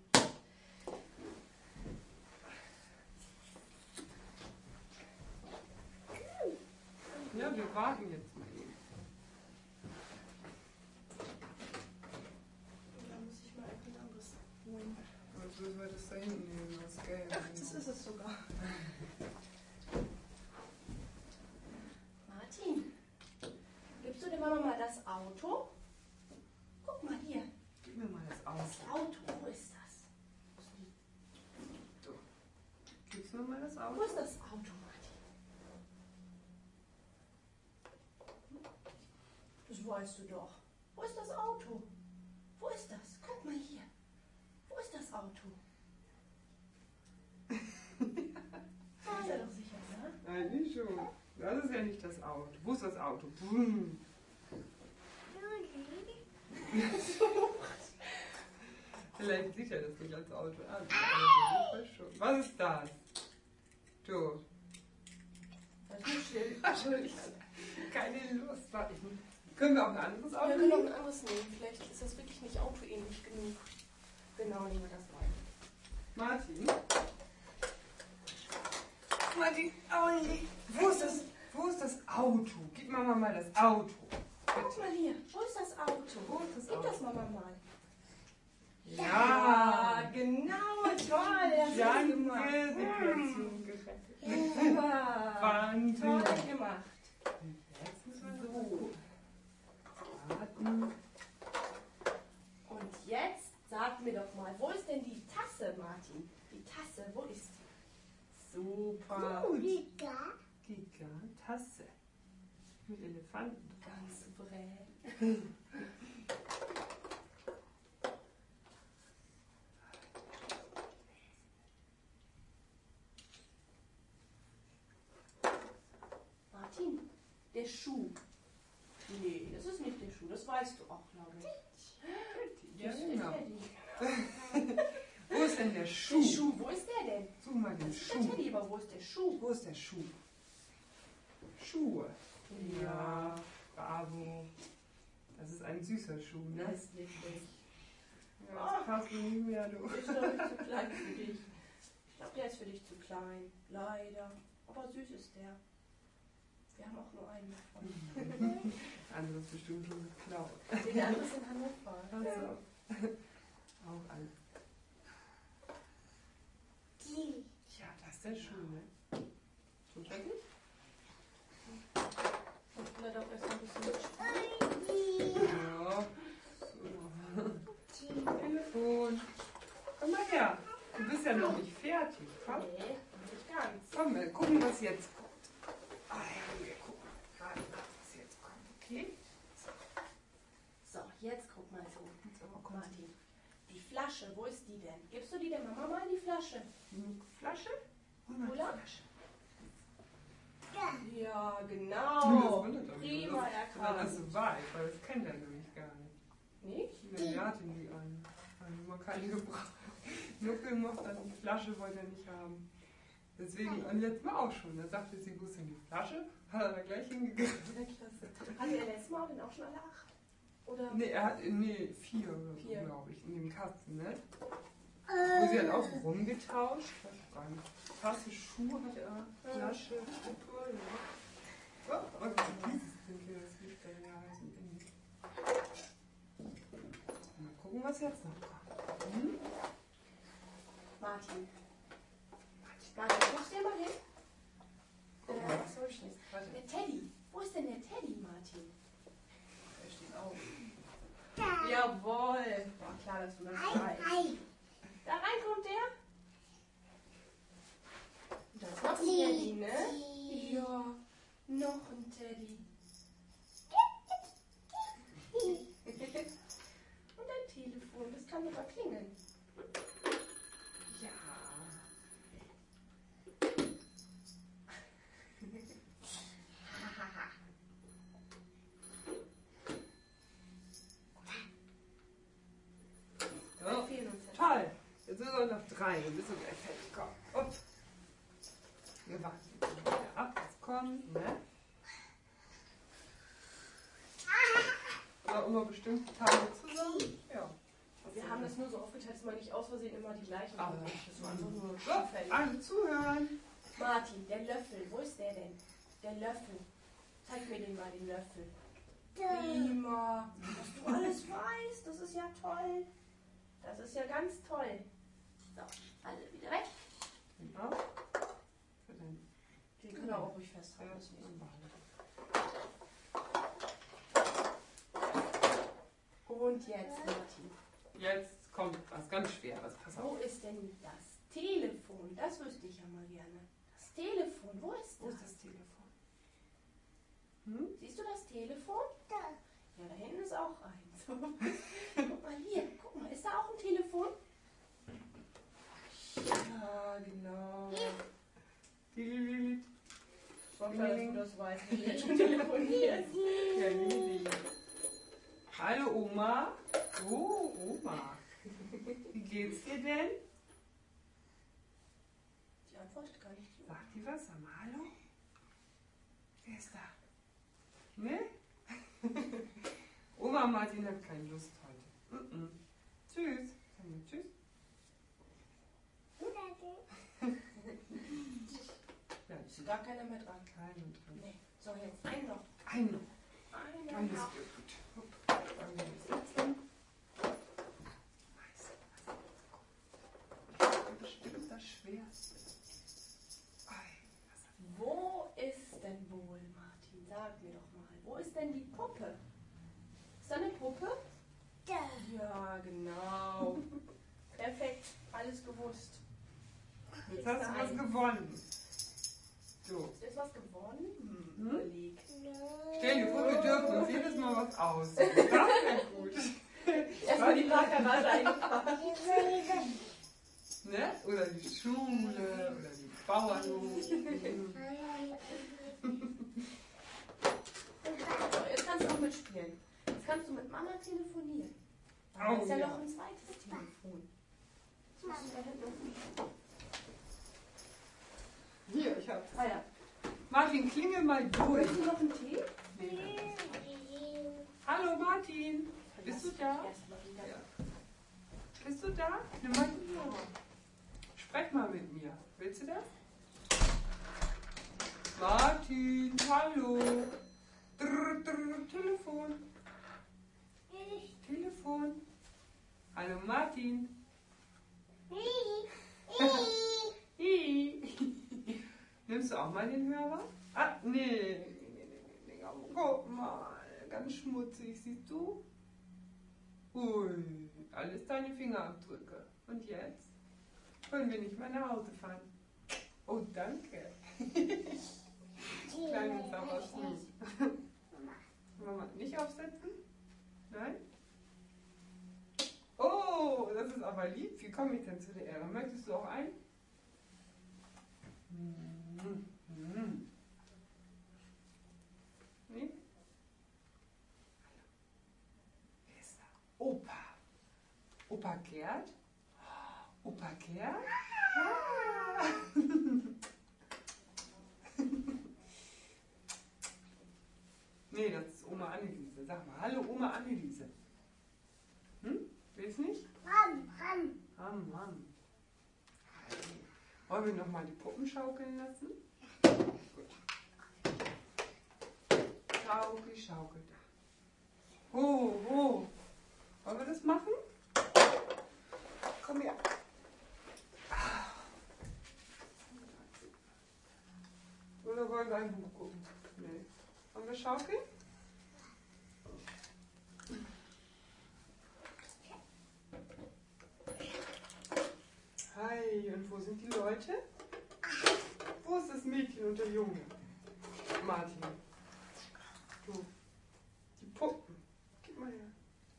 Ja, wir warten jetzt mal eben. Da muss ich mal ein anderes holen. Was müssen wir das da hinten nehmen? Das Gelb. Ach, das ist es sogar. Martin, gibst du der Mama mal das Auto? Guck mal hier. Gib mir mal das Das Auto. Auto, wo ist das? So. Gibst du mir mal das Wo Auto? ist das Auto, Martin? Das weißt du doch. Wo ist das Auto? Wo ist das? Guck mal hier. Wo ist das Auto? Weiß er doch sicher, ne? Eigentlich schon. Das ist ja nicht das Auto. Wo ist das Auto? Brumm. Vielleicht sieht er das nicht als Auto an. Aber schon. Was ist das? Du. Das ist ein Schild. Entschuldigung. Keine Lust. Warte, ich muss- Können wir auch ein anderes Auto Wir können noch nehmen? ein anderes nehmen. Vielleicht ist das wirklich nicht autoähnlich genug. Genau, nehmen wir das mal. Martin? Martin, Auli. Wo ist das, wo ist das Auto? Gib Mama mal das Auto. Guck Bitte. mal hier. Wo ist das Auto? Wo ist das Gib Auto? das Mama mal. Ja. genau. Toll. Das Danke, gemacht. Situation gerettet. Super. Wahnsinn. Toll gemacht. Jetzt müssen wir so. Warten. Und jetzt sag mir doch mal, wo ist denn die Tasse, Martin? Brä. Martin, der Schuh. Nee, das ist nicht der Schuh, das weißt du auch, glaube ich. Ja, Das ist genau. Teddy. Wo ist denn der Schuh? Der Schuh, wo ist der denn? Such mal den Das ist Schuh. der Teddy, aber wo ist der Schuh? Wo ist der Schuh? Schuhe. Ja, bravo. Das ist ein süßer Schuh, ne? Das ist niedlich. Ja, das passt mir nicht mehr, du. Ist glaube ich zu klein für dich. Ich glaube, der ist für dich zu klein. Leider. Aber süß ist der. Wir haben auch nur einen davon. Andere ist bestimmt schon geklaut. Der andere ist in Hannover. Also, auch alt. Die. Ja, das ist der Schuh, ne? Schon fertig? Und dann auch erst ein bisschen mitspielen. Die. Ja. So. Telefon. Komm mal her. Du bist ja noch nicht fertig. Komm, Nee, nicht ganz. komm, wir gucken, was jetzt kommt. Ah, ja, wir gucken gerade nach, was jetzt kommt. Okay? So, jetzt guck mal so. Jetzt aber kommt Martin, die Flasche, wo ist die denn? Gibst du die der Mama mal die Flasche? die Flasche. Hol mal die Oder? Flasche. Ja, Das genau. wundert doch nicht, Prima oder? Weil das erkannt. so weiß, weil das kennt er nämlich gar nicht. Nicht? Nee, er hatte nie einen. Also man keine gebraucht. Nuckel mochte dann die Flasche, wollte er nicht haben. Deswegen, und letztes Mal auch schon. Da sagte sie, wo ist denn die Flasche? Hat er da gleich hingegriffen. Ja, klasse. Hatte er letztes Mal denn auch schon alle acht? Oder? Nee, er hat, nee, vier oder so, Vier. glaube ich, in dem Kasten, ne? Wo sie hat auch so rumgetauscht. Ich weiß gar nicht. Tasse, Schuhe hat er, Flasche, Puppe, ja. Oh, was ist dieses Ding hier? Das liegt da ja heißen Ding. Mal gucken, was jetzt noch kommt. Hm? Martin. Martin, guckst du dir mal hin? Äh, was soll ich nicht? Warte, Der Teddy. Wo ist denn der Teddy, Martin? der steht auf. Jawohl. War klar, dass du das weißt. Ei. Da rein kommt der. Das ist noch ein Teddy, ne? Ja, noch ein Teddy. Und ein Telefon, das kann sogar klingeln. Ja. Da fehlen uns jetzt. Toll. Jetzt sind wir noch drei. Dann bist du gleich fertig. Komm. Upp. Wir warten jetzt mal wieder ab. Was kommt, ne? Oder immer bestimmte Tage zusammen? Ja. Wir haben das nur so aufgeteilt, dass man nicht aus Versehen immer die gleichen Aber- hat. Das war so nur So, zufällig. alle zuhören. Martin, der Löffel, wo ist der denn? Der Löffel. Zeig mir den mal, den Löffel. Da. Prima. Dass du alles weißt, das ist ja toll. Das ist ja ganz toll. So, alle wieder weg. Genau. Für den Den können wir auch ruhig festhalten. Das ist nicht so. Und jetzt, Martin. Jetzt kommt was ganz Schweres. Pass Wo auf. ist denn das Telefon? Das wüsste ich ja mal gerne. Das Telefon, wo ist Wo das? ist das Telefon? Hm? Siehst du das Telefon? Da. Ja, da hinten ist auch eins. Guck mal hier, guck mal, ist da auch ein Telefon? Ja, genau. Lilit. Sonst dass du das weißt, wie du schon telefonierst. Ja, Lili. Hallo Oma. Oh, Oma. Wie geht's dir denn? Die antwortet gar nicht. Sagt die was? Sag mal hallo. Wer ist da? Ne? Oma Martin hat keine Lust heute. Mm -mm. Tschüss. Sagen wir tschüss. Ja, Ist gar keiner mehr dran. keine dran. Nee. So, jetzt ein noch. Ein noch. Einer Dann ist noch. gut. Hup. Dann ist jetzt hin. Weiß, was jetzt kommt. Bestimmt das Schwerste. Ei, was hat Wo ist denn wohl, Martin? Sag mir doch mal. Wo ist denn die Puppe? Ist da eine Puppe? Da. Ja, genau. Perfekt. Alles gewusst. Jetzt hast du was gewonnen. So. Ist was gewonnen? Hm, Hm? überleg. Stell dir vor, wir dürfen uns jedes Mal drauf aus. Das wäre gut. Erstmal die Parkgarage eingefahren. Ne? Oder die Schule oder die Bauernhof. So, jetzt kannst du auch mitspielen. Jetzt kannst du mit Mama telefonieren. Da Oh, ist ja, ja noch ein zweites Telefon. Das musst du da hinten. Hier, ich hab's. Ah ja. Martin, klingel mal durch. Willst du noch einen Tee? Nee. Hallo Martin. Bist du da? Ja. Bist du da? Nimm mal die Hörer. Sprech mal mit mir. Willst du das? Martin, hallo. Drr, drr, Telefon. Telefon. Hallo Martin. Nimmst du auch mal den Hörer? Ah, nee. nee, nee, nee, nee. Guck mal. Ganz schmutzig, siehst du? Ui, alles deine Fingerabdrücke. Und jetzt? Wollen wir nicht mehr nach Hause fahren? Oh, danke. Kleines Sauerschnee. Mama, nicht aufsetzen? Nein? Oh, das ist aber lieb. Wie komme ich denn zu der Ehre? Möchtest du auch ein? Hm. Hm. Nee? Wer ist da? Opa. Opa Gerd? Opa Gerd? Ah. Nee, das ist Oma Anneliese. Sag mal, hallo Oma Anneliese. Hm? Willst du nicht? Ham, ham. Ham, ham. Wollen wir nochmal die Puppen schaukeln lassen? Gut. Schaukel, schaukel da. Ho, ho. Wollen wir das machen? Komm her. Oder wollen wir ein Buch gucken? Nee. Wollen wir schaukeln? Hi, und wo sind die Leute? Wo ist das Mädchen und der Junge? Martin. Du. Die Puppen. Gib mal her.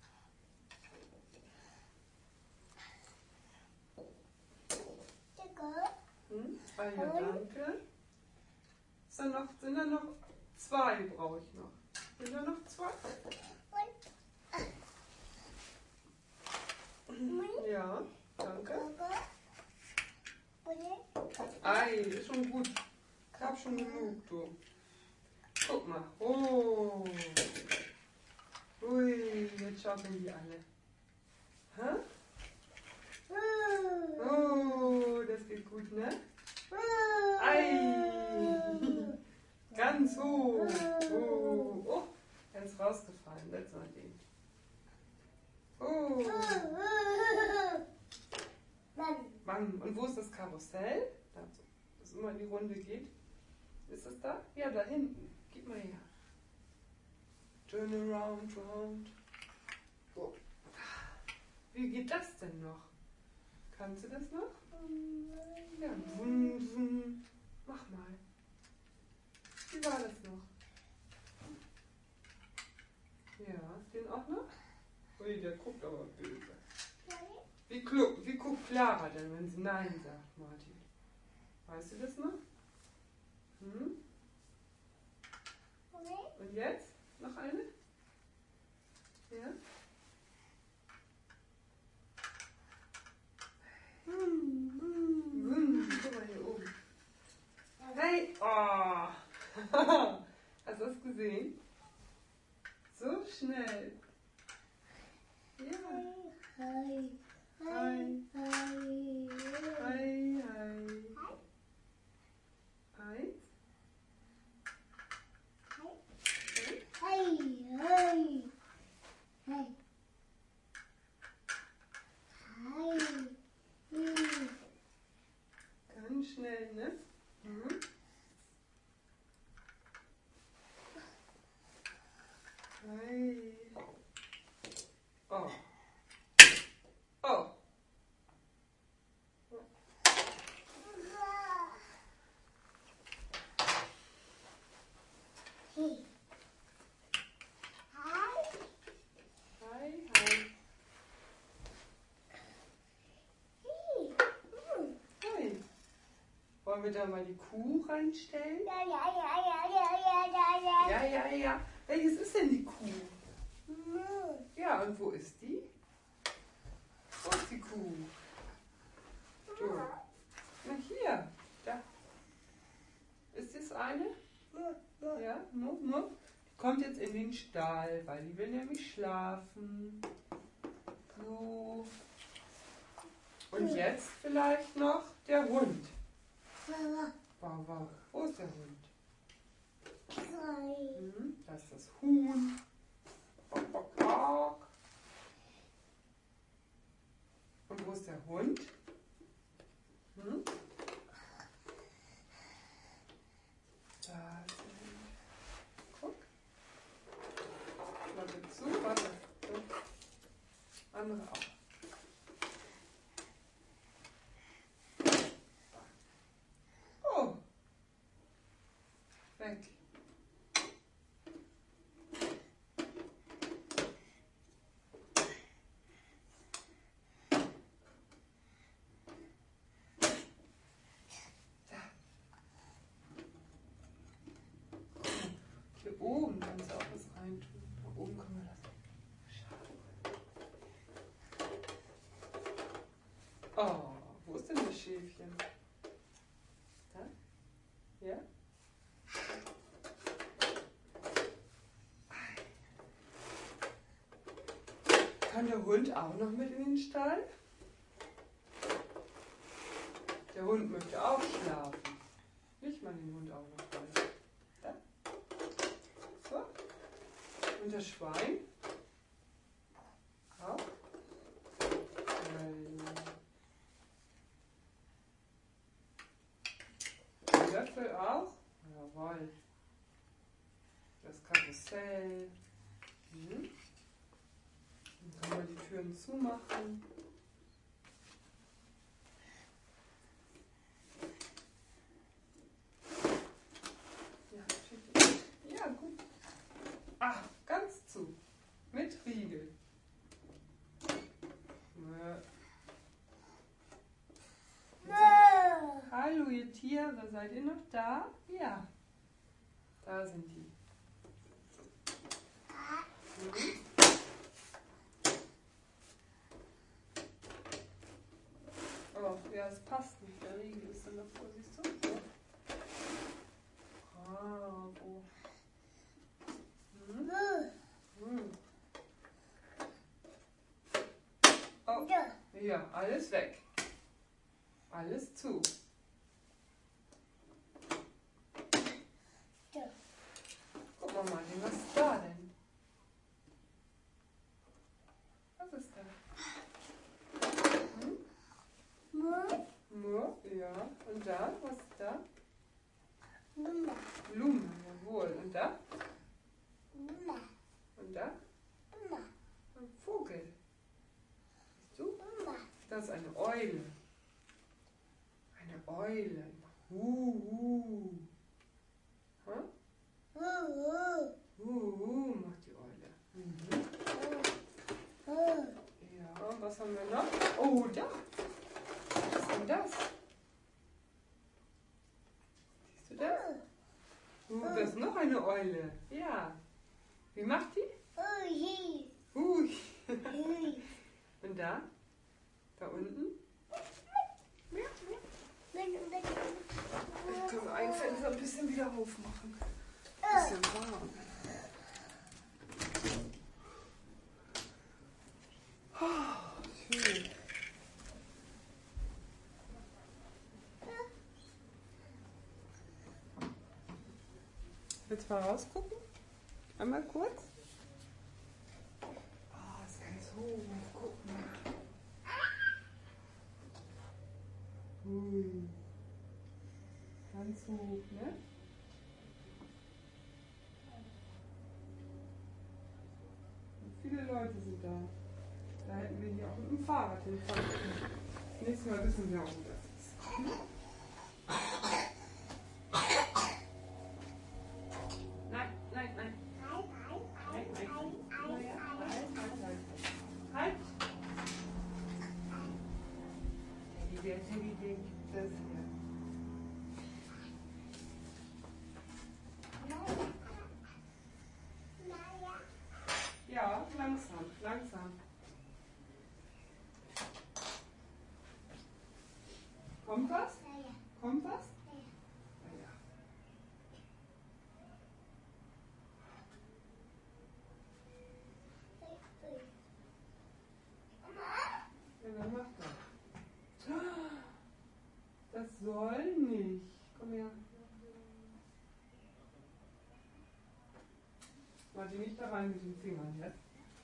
Hm? Ah ja, danke. Sind da noch, sind da noch zwei, brauche ich noch. Sind da noch zwei? Ja, danke. Ei, ist schon gut. Ich hab schon genug, du. Guck mal. Oh. Ui, jetzt schaukeln die alle. Hä? Oh, das geht gut, ne? Ei. Ganz hoch. Oh, oh. Er ist rausgefallen. Setz mal den. Oh. Mann. Und wo ist das Karussell? Das immer in die Runde geht. Ist es da? Ja, da hinten. Gib mal her. Turn around, round. Oh. Wie geht das denn noch? Kannst du das noch? Ja, wum, wum. Mach mal. Wie war das noch? Ja, den auch noch? Ui, der guckt aber böse. Wie, wie guckt Clara denn, wenn sie Nein sagt, Martin? Weißt du das noch? Hm? Und jetzt? Noch eine? Ja? Hm, hm, hm. Guck mal hier oben. Hey! Oh! Hast du das gesehen? So schnell. Ja. Hi. Hi. Hi. Hi, hi. Eins. Hi. Hi. Hi. Hi. Ganz schnell, ne? Mhm. Hi. Oh. Oh. Hi. Wollen wir da mal die Kuh reinstellen? Ja, ja, ja, ja, ja, ja, ja, Ja, ja, ja. Welches ist denn die Kuh? ja. Ja, und wo ist die? Wo ist die Kuh? So. Na hier, da. Ist das eine? Ja, no, no. Die kommt jetzt in den Stall, weil die will nämlich schlafen. So. Und jetzt vielleicht noch der Hund. Wow, wow. Wo ist der Hund? Mhm, da ist das Huhn. Bock, bock, bock. Und wo ist der Hund? Hm? Da ist der Hund. Guck. Warte zu, warte. So. Andere auch. Oh. Weg. Hier oben kannst du auch was reintun. Da oben können wir das. Schade. Oh, wo ist denn das Schäfchen? Da? Ja? Kann der Hund auch noch mit in den Stall? Der Hund möchte auch schlafen. Nicht mal den Hund auch noch rein. Da? So. Und das Schwein? Auch? Der Löffel auch? Jawohl. Das Karussell. Mhm. Dann können wir die Türen zumachen. Ja, gut. Ach, ganz zu. Mit Riegel. Hallo ihr Tiere, seid ihr noch da? Ja. Da sind die. Mhm. Oh, ja, es passt nicht. Der Riegel ist dann davor, siehst du? So. Bravo. Hm? Hm. Oh, ja, alles weg. Alles zu. Guck mal, Martin, was ist da denn? Was ist da? Hm? Nur, ja. Und da? Was ist da? Blume, jawohl. Und da? Und da? Ein Vogel. Siehst du? Das ist eine Eule. Eine Eule. Huhu. Hm? Huhu, macht die Eule. Mhm. Ja, und was haben wir noch? Oh, da. Was ist denn das? Siehst du das? Uh, das ist noch eine Eule. Ja. Wie macht die? Hui. Und da? Da unten? Ich kann ein Fenster ein bisschen wieder aufmachen. Ein bisschen warm. Oh, schön. Willst du mal rausgucken? Einmal kurz. Oh, ist ganz hoch. Guck mal. Hui. Ganz hoch, ne? Und viele Leute sind da. Da hätten wir hier auch mit dem Fahrrad hinfahren können. Nächstes Mal wissen wir auch, wo das ist. Hm? Nein, nein, nein. Nein, nein, nein. Halt, halt, halt. Halt! Teddy, der Teddy, den gibt es hier. Ja, langsam, langsam. Kommt was? Kommt was? Ja. Ja, dann mach doch. Das soll nicht. Komm her. Warte nicht da rein mit den Fingern jetzt.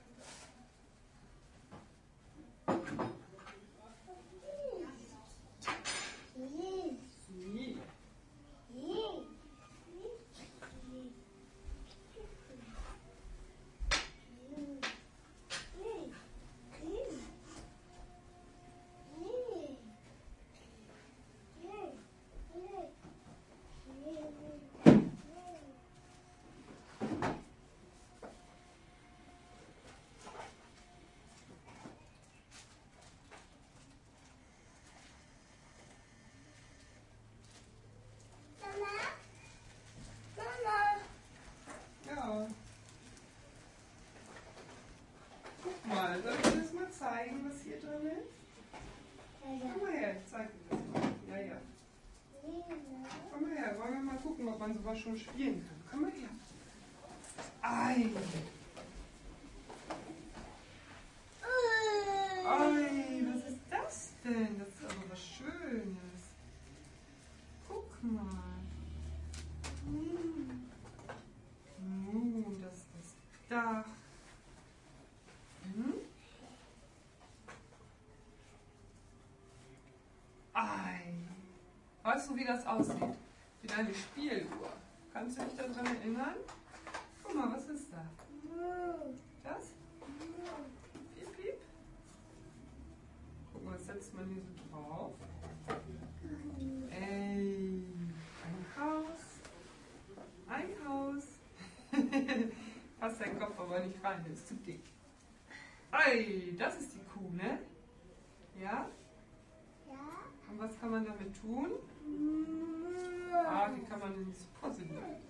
Mal, soll ich dir das mal zeigen, was hier drin ist? Komm mal her, ich zeig dir das mal. Ja, ja. Komm mal her, wollen wir mal gucken, ob man sowas schon spielen kann. Komm mal her. Ei. Ei, was ist das denn? Das ist aber was Schönes. Guck mal. Hm. Nun, das ist das Dach. Hm? Ei. Weißt du, wie das aussieht? Wie deine Spieluhr. Kannst du dich daran erinnern? Guck mal, was ist da? Das? Piep, piep. Guck mal, das setzt man hier so drauf. Ey, ein Haus. Ein Haus. Passt dein Kopf aber nicht rein, der ist zu dick. Ei, das ist die Kuh, ne? Ja? Ja. Und was kann man damit tun? Ah, die kann man ins Puzzle legen.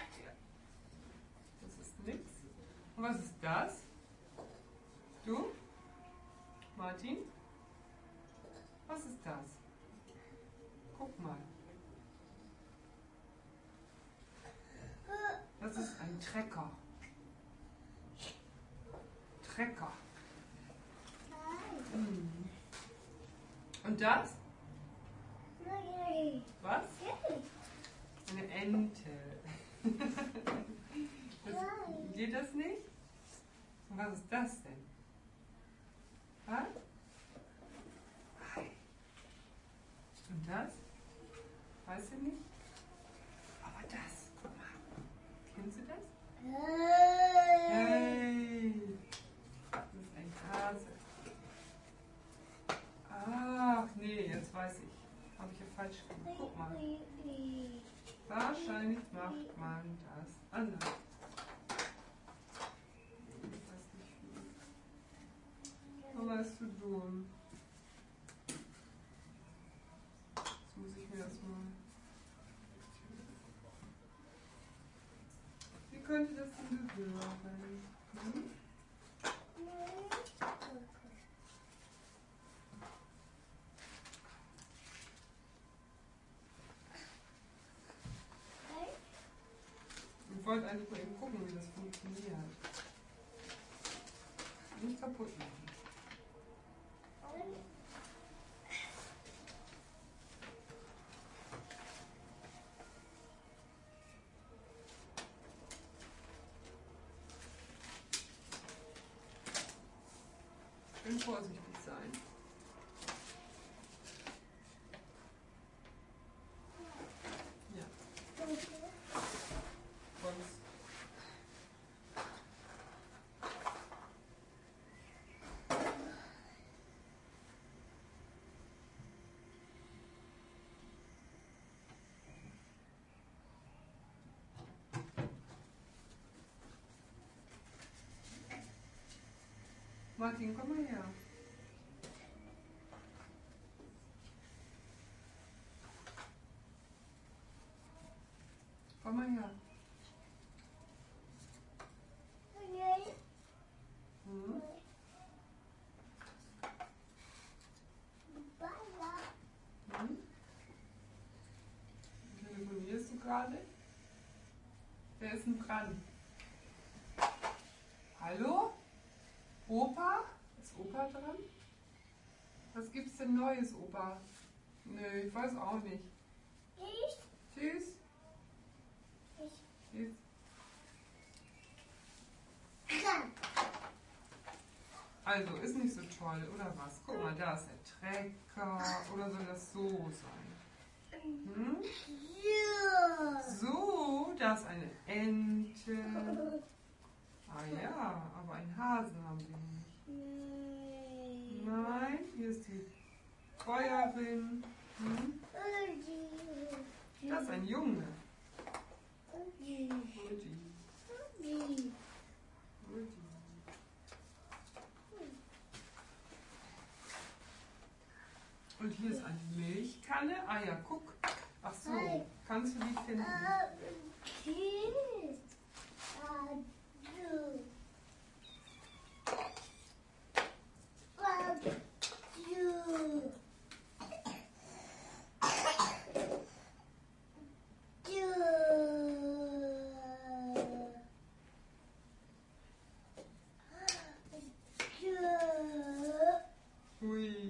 Das ist nix. Und was ist das? Du? Martin? Was ist das? Guck mal. Das ist ein Trecker. Trecker. Hm. Und das? Was? Eine Ente. Das, geht das nicht? Und was ist das denn? Was? Und das? Weißt du nicht? Aber das, guck mal. Kennst du das? Hey! Das ist ein Hase. Ach nee, jetzt weiß ich. Habe ich ja falsch gemacht. Guck mal. Wahrscheinlich macht man das anders. Ich weiß nicht wie. Aber ist zu dumm. Jetzt muss ich mir das mal. Wie könnte das denn gehören? Hm? Ich wollte eigentlich mal eben gucken, wie das funktioniert. Nicht kaputt machen. Schön vorsichtig sein. Ja. Sonst. Martin, komm mal her. Komm mal her. ist denn dran? Hallo? Opa? Ist Opa dran? Was gibt's denn Neues, Opa? Nö, ich weiß auch nicht. Tschüss. Tschüss. Tschüss. Also, ist nicht so toll, oder was? Guck mal, da ist der Trecker. Oder soll das so sein? Hm? So, da ist eine Ente. Ah ja, aber einen Hasen haben wir nicht. Nein, hier ist die Bäuerin. Hm? Das ist ein Junge. Rudi. Rudi. Und hier ist eine Milchkanne. Ah ja, guck. Ach so, kannst du die finden? Hui.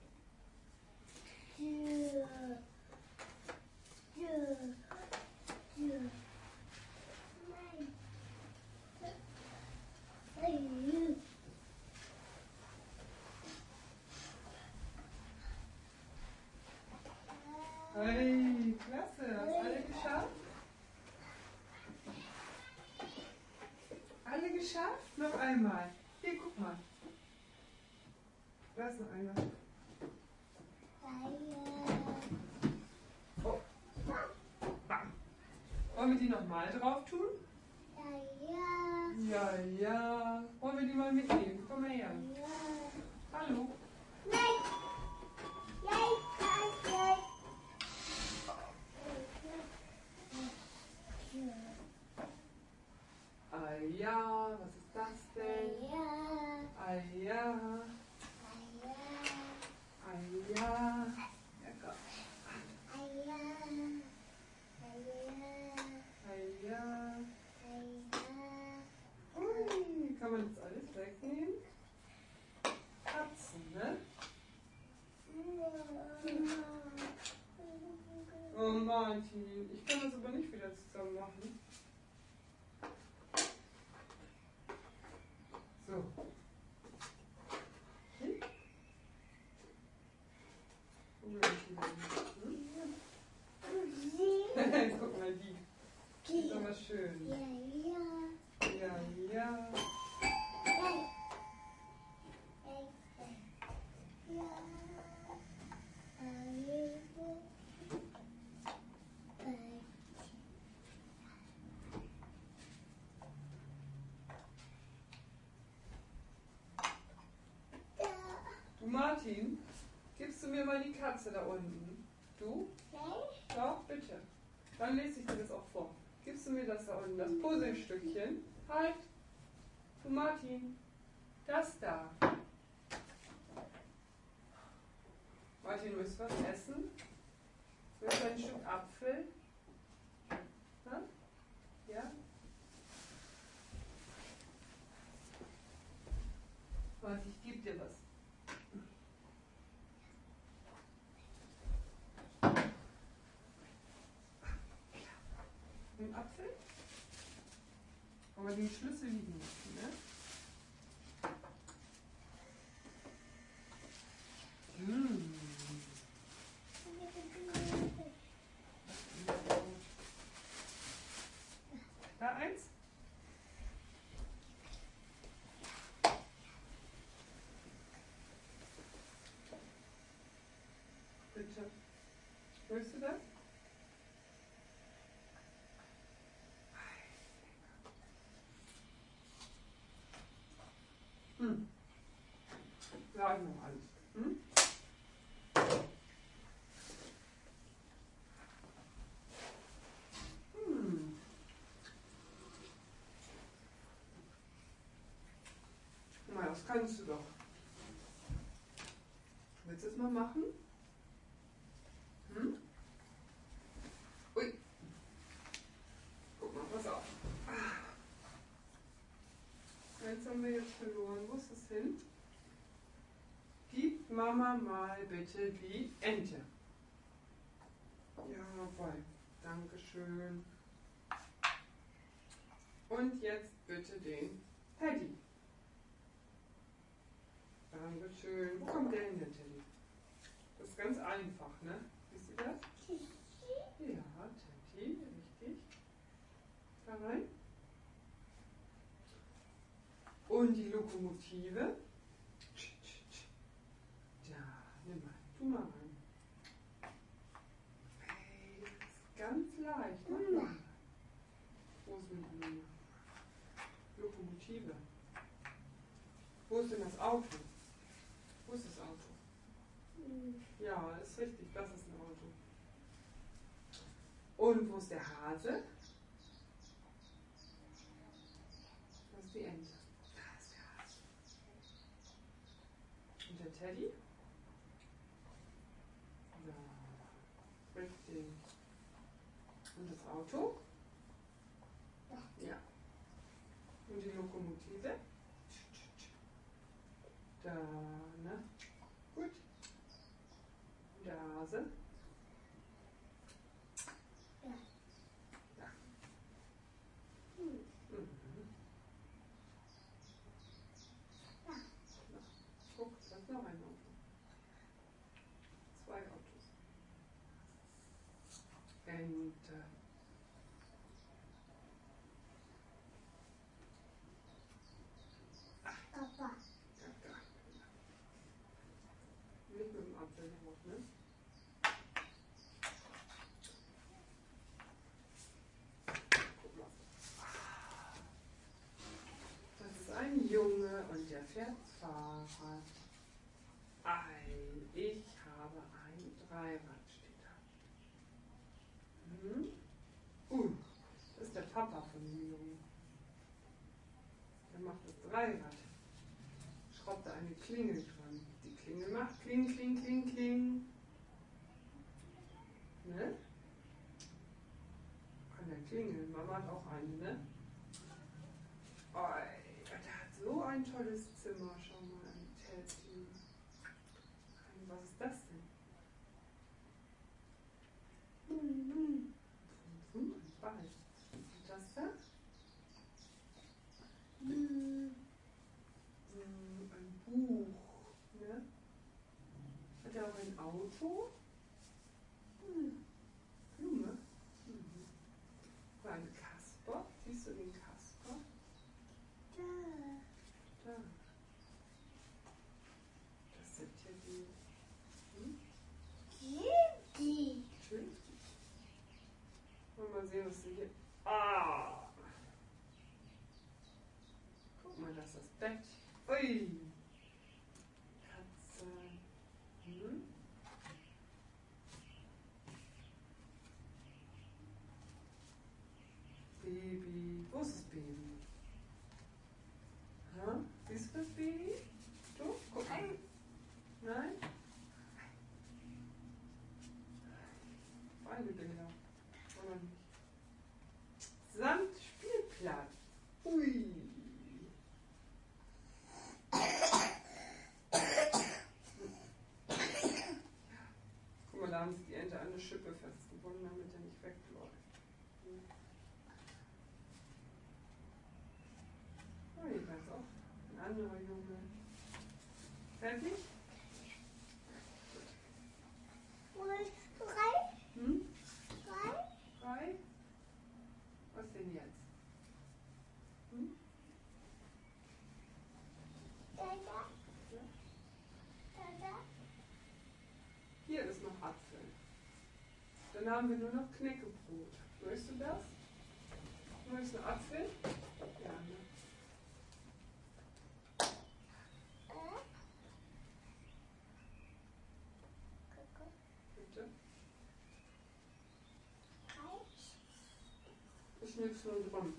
Hey, klasse. Hast alle geschafft? Alle geschafft? Noch einmal. Hier, guck mal. Da ist noch einer. Oh. Bam. Wollen wir die nochmal drauf tun? Ja, ja. Wollen wir die mal mitnehmen? Komm mal her. Hallo. Ah ja, was ist das denn? Ah ja. Ah ja. Ja, komm. Ah ja. Ui, kann man das alles wegnehmen? Katzen, ne? Oh Martin, ich kann das aber nicht wieder zusammen machen. So. Hm? Wo bin ich denn? Hm? Guck mal, die. Die ist aber schön. Ja, ja. Du Martin, gibst du mir mal die Katze da unten? Du? Doch, bitte. Dann lese ich dir das auch vor. Gibst du mir das da unten, das Puzzlestückchen? Halt! Du Martin, das da. Martin, du willst was essen? Willst du ein Stück Apfel? Ha? Ja? Warte, ich gebe dir was. Ein Apfel? Aber den Schlüssel liegen lassen, ne? Mmh. Da eins? Bitte. Willst du das? Hm. Sag noch alles. Hm? Hm. Na, das kannst du doch. Willst du es mal machen? Hm? Ui. Guck mal, pass auf. Martin, gib Mama mal bitte die Ente. Jawohl, Dankeschön. Und jetzt bitte den Teddy. Dankeschön. Wo kommt der hin, der Teddy? Das ist ganz einfach, ne? Siehst du das? Ja, Teddy, richtig. Da rein. Und die Lokomotive. Da, nimm mal. Tu mal rein. Hey, das ist ganz leicht. Mach mal. Wo ist mit mir? Lokomotive. Wo ist denn das Auto? Wo ist das Auto? Ja, ist richtig, das ist ein Auto. Und wo ist der Hase? Das ist die Ente. Da ist der Hase. Und der Teddy? Ja, richtig. Und das Auto? Ja. Und die Lokomotive? Da, ne? Gut. Und der Hase? Ja. Ja. Mhm. Ja. Guck, da ist noch ein Auto. Zwei Autos. Ente. Papa. Ja, da. Nicht mit dem Apfel drauf, ne? Guck mal. Das ist ein Junge und der fährt Fahrrad. Ei, ich habe ein Dreirad, steht da. Hm? Uh, das ist der Papa von dem Jungen. Der macht das Dreirad. Schraubt da eine Klingel dran. Die Klingel macht kling, kling, kling, kling. Ne? Kann der klingeln. Mama hat auch eine, ne? Oh, der hat so ein tolles Zimmer. Schau mal, ein Teddy. Was ist das denn? Mhm. Ein Ball. Und das da? Mhm. Hm, ein Buch. Ne? Hat er auch ein Auto? Hm. Blume? Mhm. Oder ein Kasper? Siehst du den Kasper? Da. Da. Das sind hier die. Hm? Die. Schön. Wollen wir mal sehen, was sie hier. Ah! Guck mal, das ist das Bett. Ui! Katze. Hm? Baby. Wo ist das Baby? Ha? Siehst du das Baby? Du? Guck mal. Nein? Beide Bilder. Oder nicht? Sandspielplatz. Ui. Guck mal, da haben sie die Ente an eine Schippe festgebunden, damit er nicht wegläuft. Ui, da ist auch ein anderer Junge. Fertig? Und drei. Hm? Drei. Frei? Was denn jetzt? Hm? Da, da. Da, da. Hier ist noch Apfel. Dann haben wir nur noch Knäckebrot. Möchtest du das? Möchtest du Apfel? Ja, ne? Äh. Guck. Bitte. Drei. Ich nix nur dran.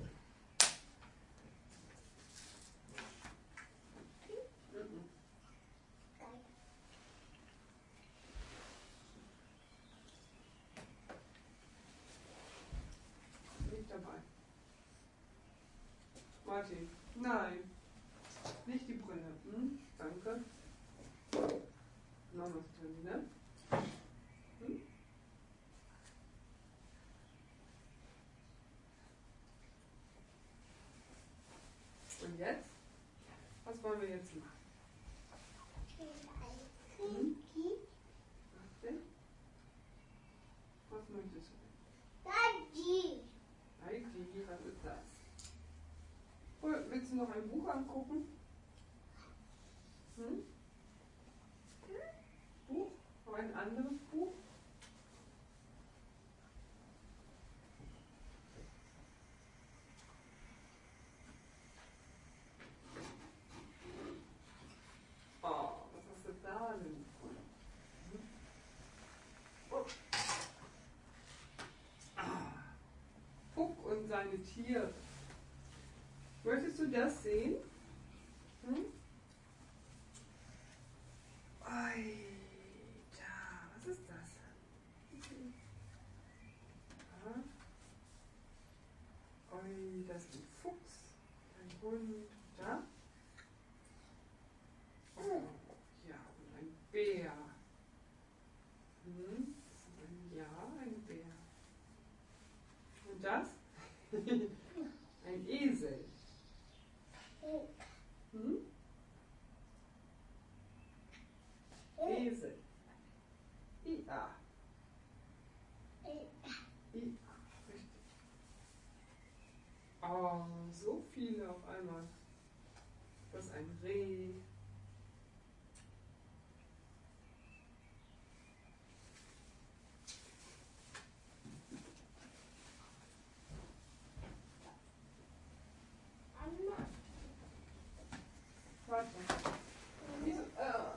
Mhm. Drei. Nicht dabei. Martin, nein, nicht die Brille. hm, danke. Noch was drin, ne? Hm? Und jetzt? Was wollen wir jetzt machen? Hm? Was denn? Was möchtest du denn? Daddy. Heidi, was ist das? Oh, willst du noch ein Buch angucken? Hm? Buch? Noch ein anderes Buch? Oh, was hast du da denn? Hm? Oh. Ah. Puck und seine Tiere. Möchtest du das sehen? Hm? Alter, was ist das? Ah. Ui, das ist ein Fuchs, ein Hund, da? Oh, ja, und ein Bär. Hm? Ein, ja, ein Bär. Und das? Ein Esel. Hm? Esel. I A. I A, richtig. Oh, so viele auf einmal. Das ist ein Reh. Warte. Wieso? Äh.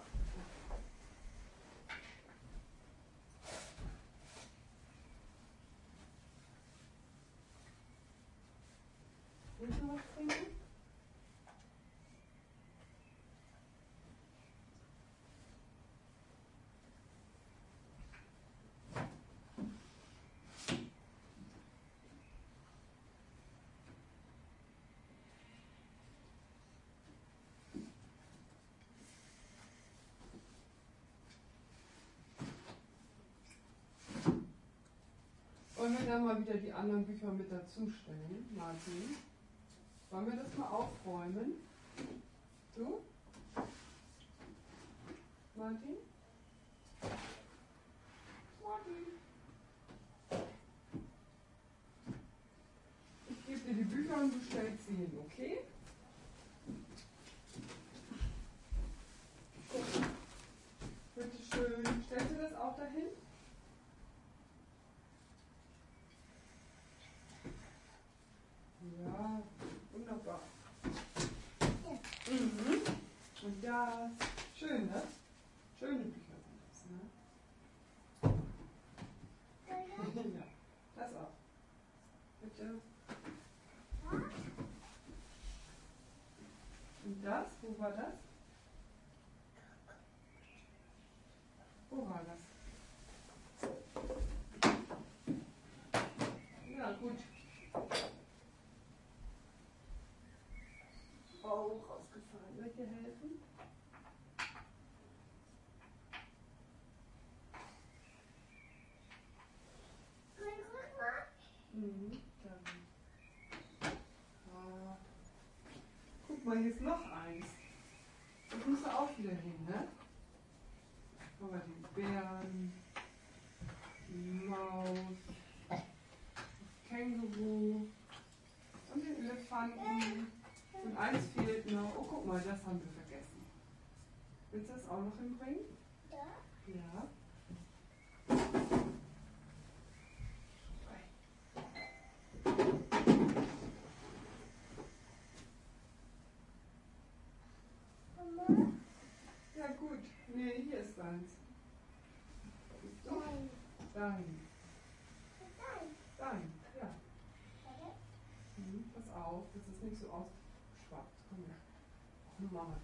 Willst du was trinken? Wollen wir dann mal wieder die anderen Bücher mit dazu stellen, Martin? Wollen wir das mal aufräumen? Du? Martin? Martin? Ich gebe dir die Bücher und du stellst sie hin, okay? Bitte schön. Stellst du das auch dahin? Ja, wunderbar. Mhm. Und das. Schön, ne? Schöne Bücher sind das, ne? Ja, das auch. Bitte. Und das? Wo war das? Wo war das? Ja, gut. Oh, rausgefallen. Soll ich dir helfen? Mhm, dann. Ah. Guck mal, hier ist noch eins. Das muss da auch wieder hin, ne? Guck mal, die Bären, die Maus, das Känguru und den Elefanten. Und eins fehlt noch. Oh, guck mal, das haben wir vergessen. Willst du das auch noch hinbringen? Ja. Ja. Mama? Ja, gut. Nee, hier ist eins. Siehst du? Nein. Dein. Nein. Dein, ja. Warte. Mhm, pass auf, das ist nicht so ausgeschwappt. Komm her. Oh, Mama.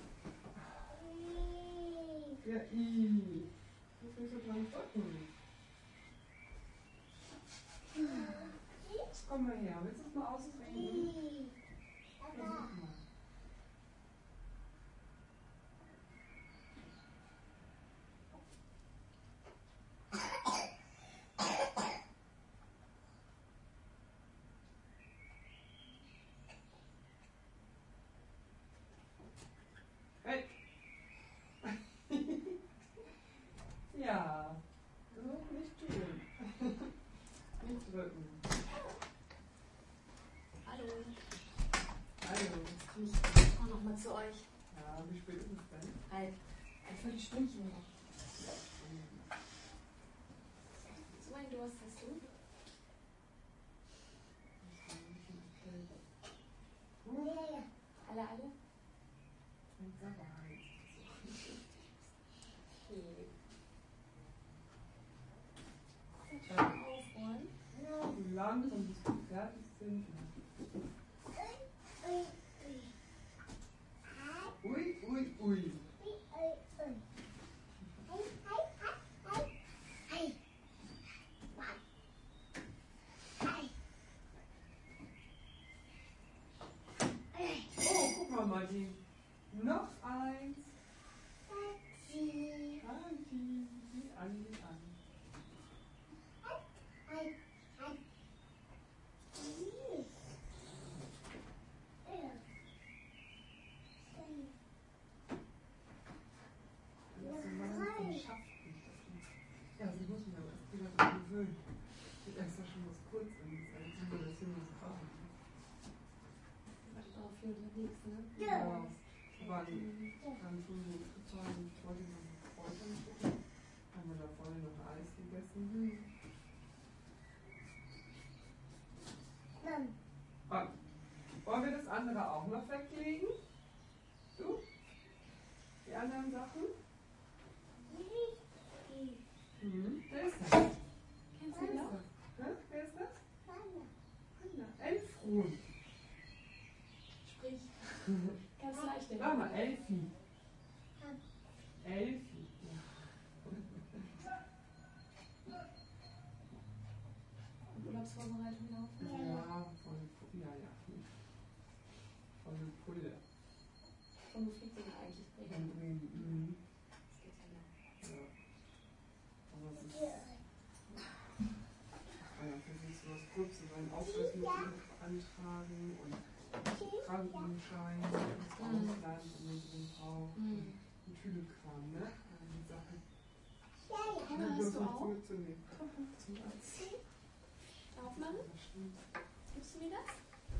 Ja, i. Ich muss nicht so dran drücken. Jetzt komm mal her. Willst du es mal ausdrehen? I. Versuch mal. euch. Ja, wie spät ist es denn? Halb. Ein Viertelstündchen noch. So einen Durst hast du? Alle, alle? Okay. Jetzt schon aufräumen. Wie langsam bis wir fertig sind. Ui, ui, ui. Oh, guck mal, Martin. Noch eins. Anti. An, an. Ja, sie muss mich aber erst wieder daran gewöhnen. Ich extra schon was kurz an. Jetzt sind wir das hier nicht brauchen. Wartet auch viel unterwegs, ne? Ja. Wir waren am Frühstück total. Ich wollte noch mit Freunden gucken. Haben wir da vorne noch Eis gegessen. Hm. Ah, wollen wir das andere auch noch weglegen? Du? Die anderen Sachen? Mhm. Wer ist das? Kennst Wer du ist noch? das? Hä? Wer ist das? Anna. Elfrun. Sprich. Ganz leicht. Sag mal, Elfi. Elfi. Ja. Urlaubsvorbereitung laufen? Ja, voll, ja, ja. Voll Pulle. Von wo fliegt ihr denn eigentlich? Von Bremen. Mhm. Das geht ja noch. Ja. Aber es ist. Ah ja, für sich sowas kurz, so einen Ausweis müssen wir beantragen und Krankenschein, das Ausland, wenn man den braucht. Mhm. Und viele Kram, ne? Die Sache. Hanna, hast du auch? Mitzunehmen. Zum Arzt. Aufmachen? Das stimmt. Gibst du mir das?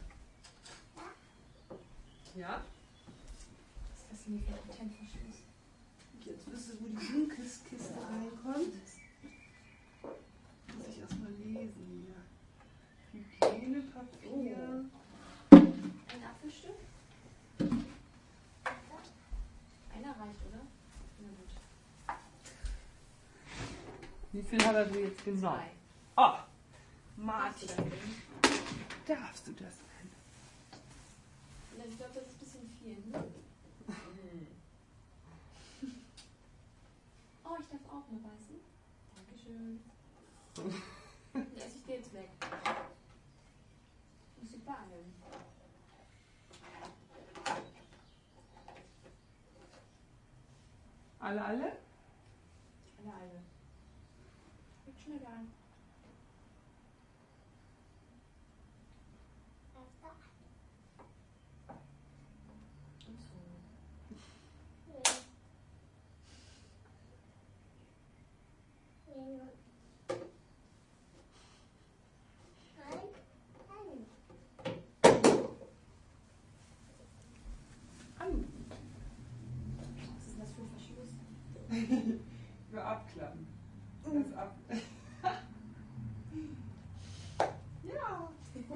Ja? Was ist denn hier für ein Patentverschluss? Jetzt wisst ihr, wo die Blumenkiste reinkommt. Muss ich erstmal lesen hier. Hygienepapier. Ein Apfelstück? Einer reicht, oder? Na gut. Wie viel hat er dir jetzt genau? Zwei. Ah! Martin. Martin, darfst du das denn? Ja, ich glaube, das ist ein bisschen viel. Ne? Oh, ich darf auch mal beißen. Dankeschön. Dann esse ich dir jetzt weg. Muss ich beeilen. Alle, alle? Alle, alle. Wird schon egal. Und so. An. Was ist denn das für ein Verschluss? Wir abklappen. Das ab. Ja.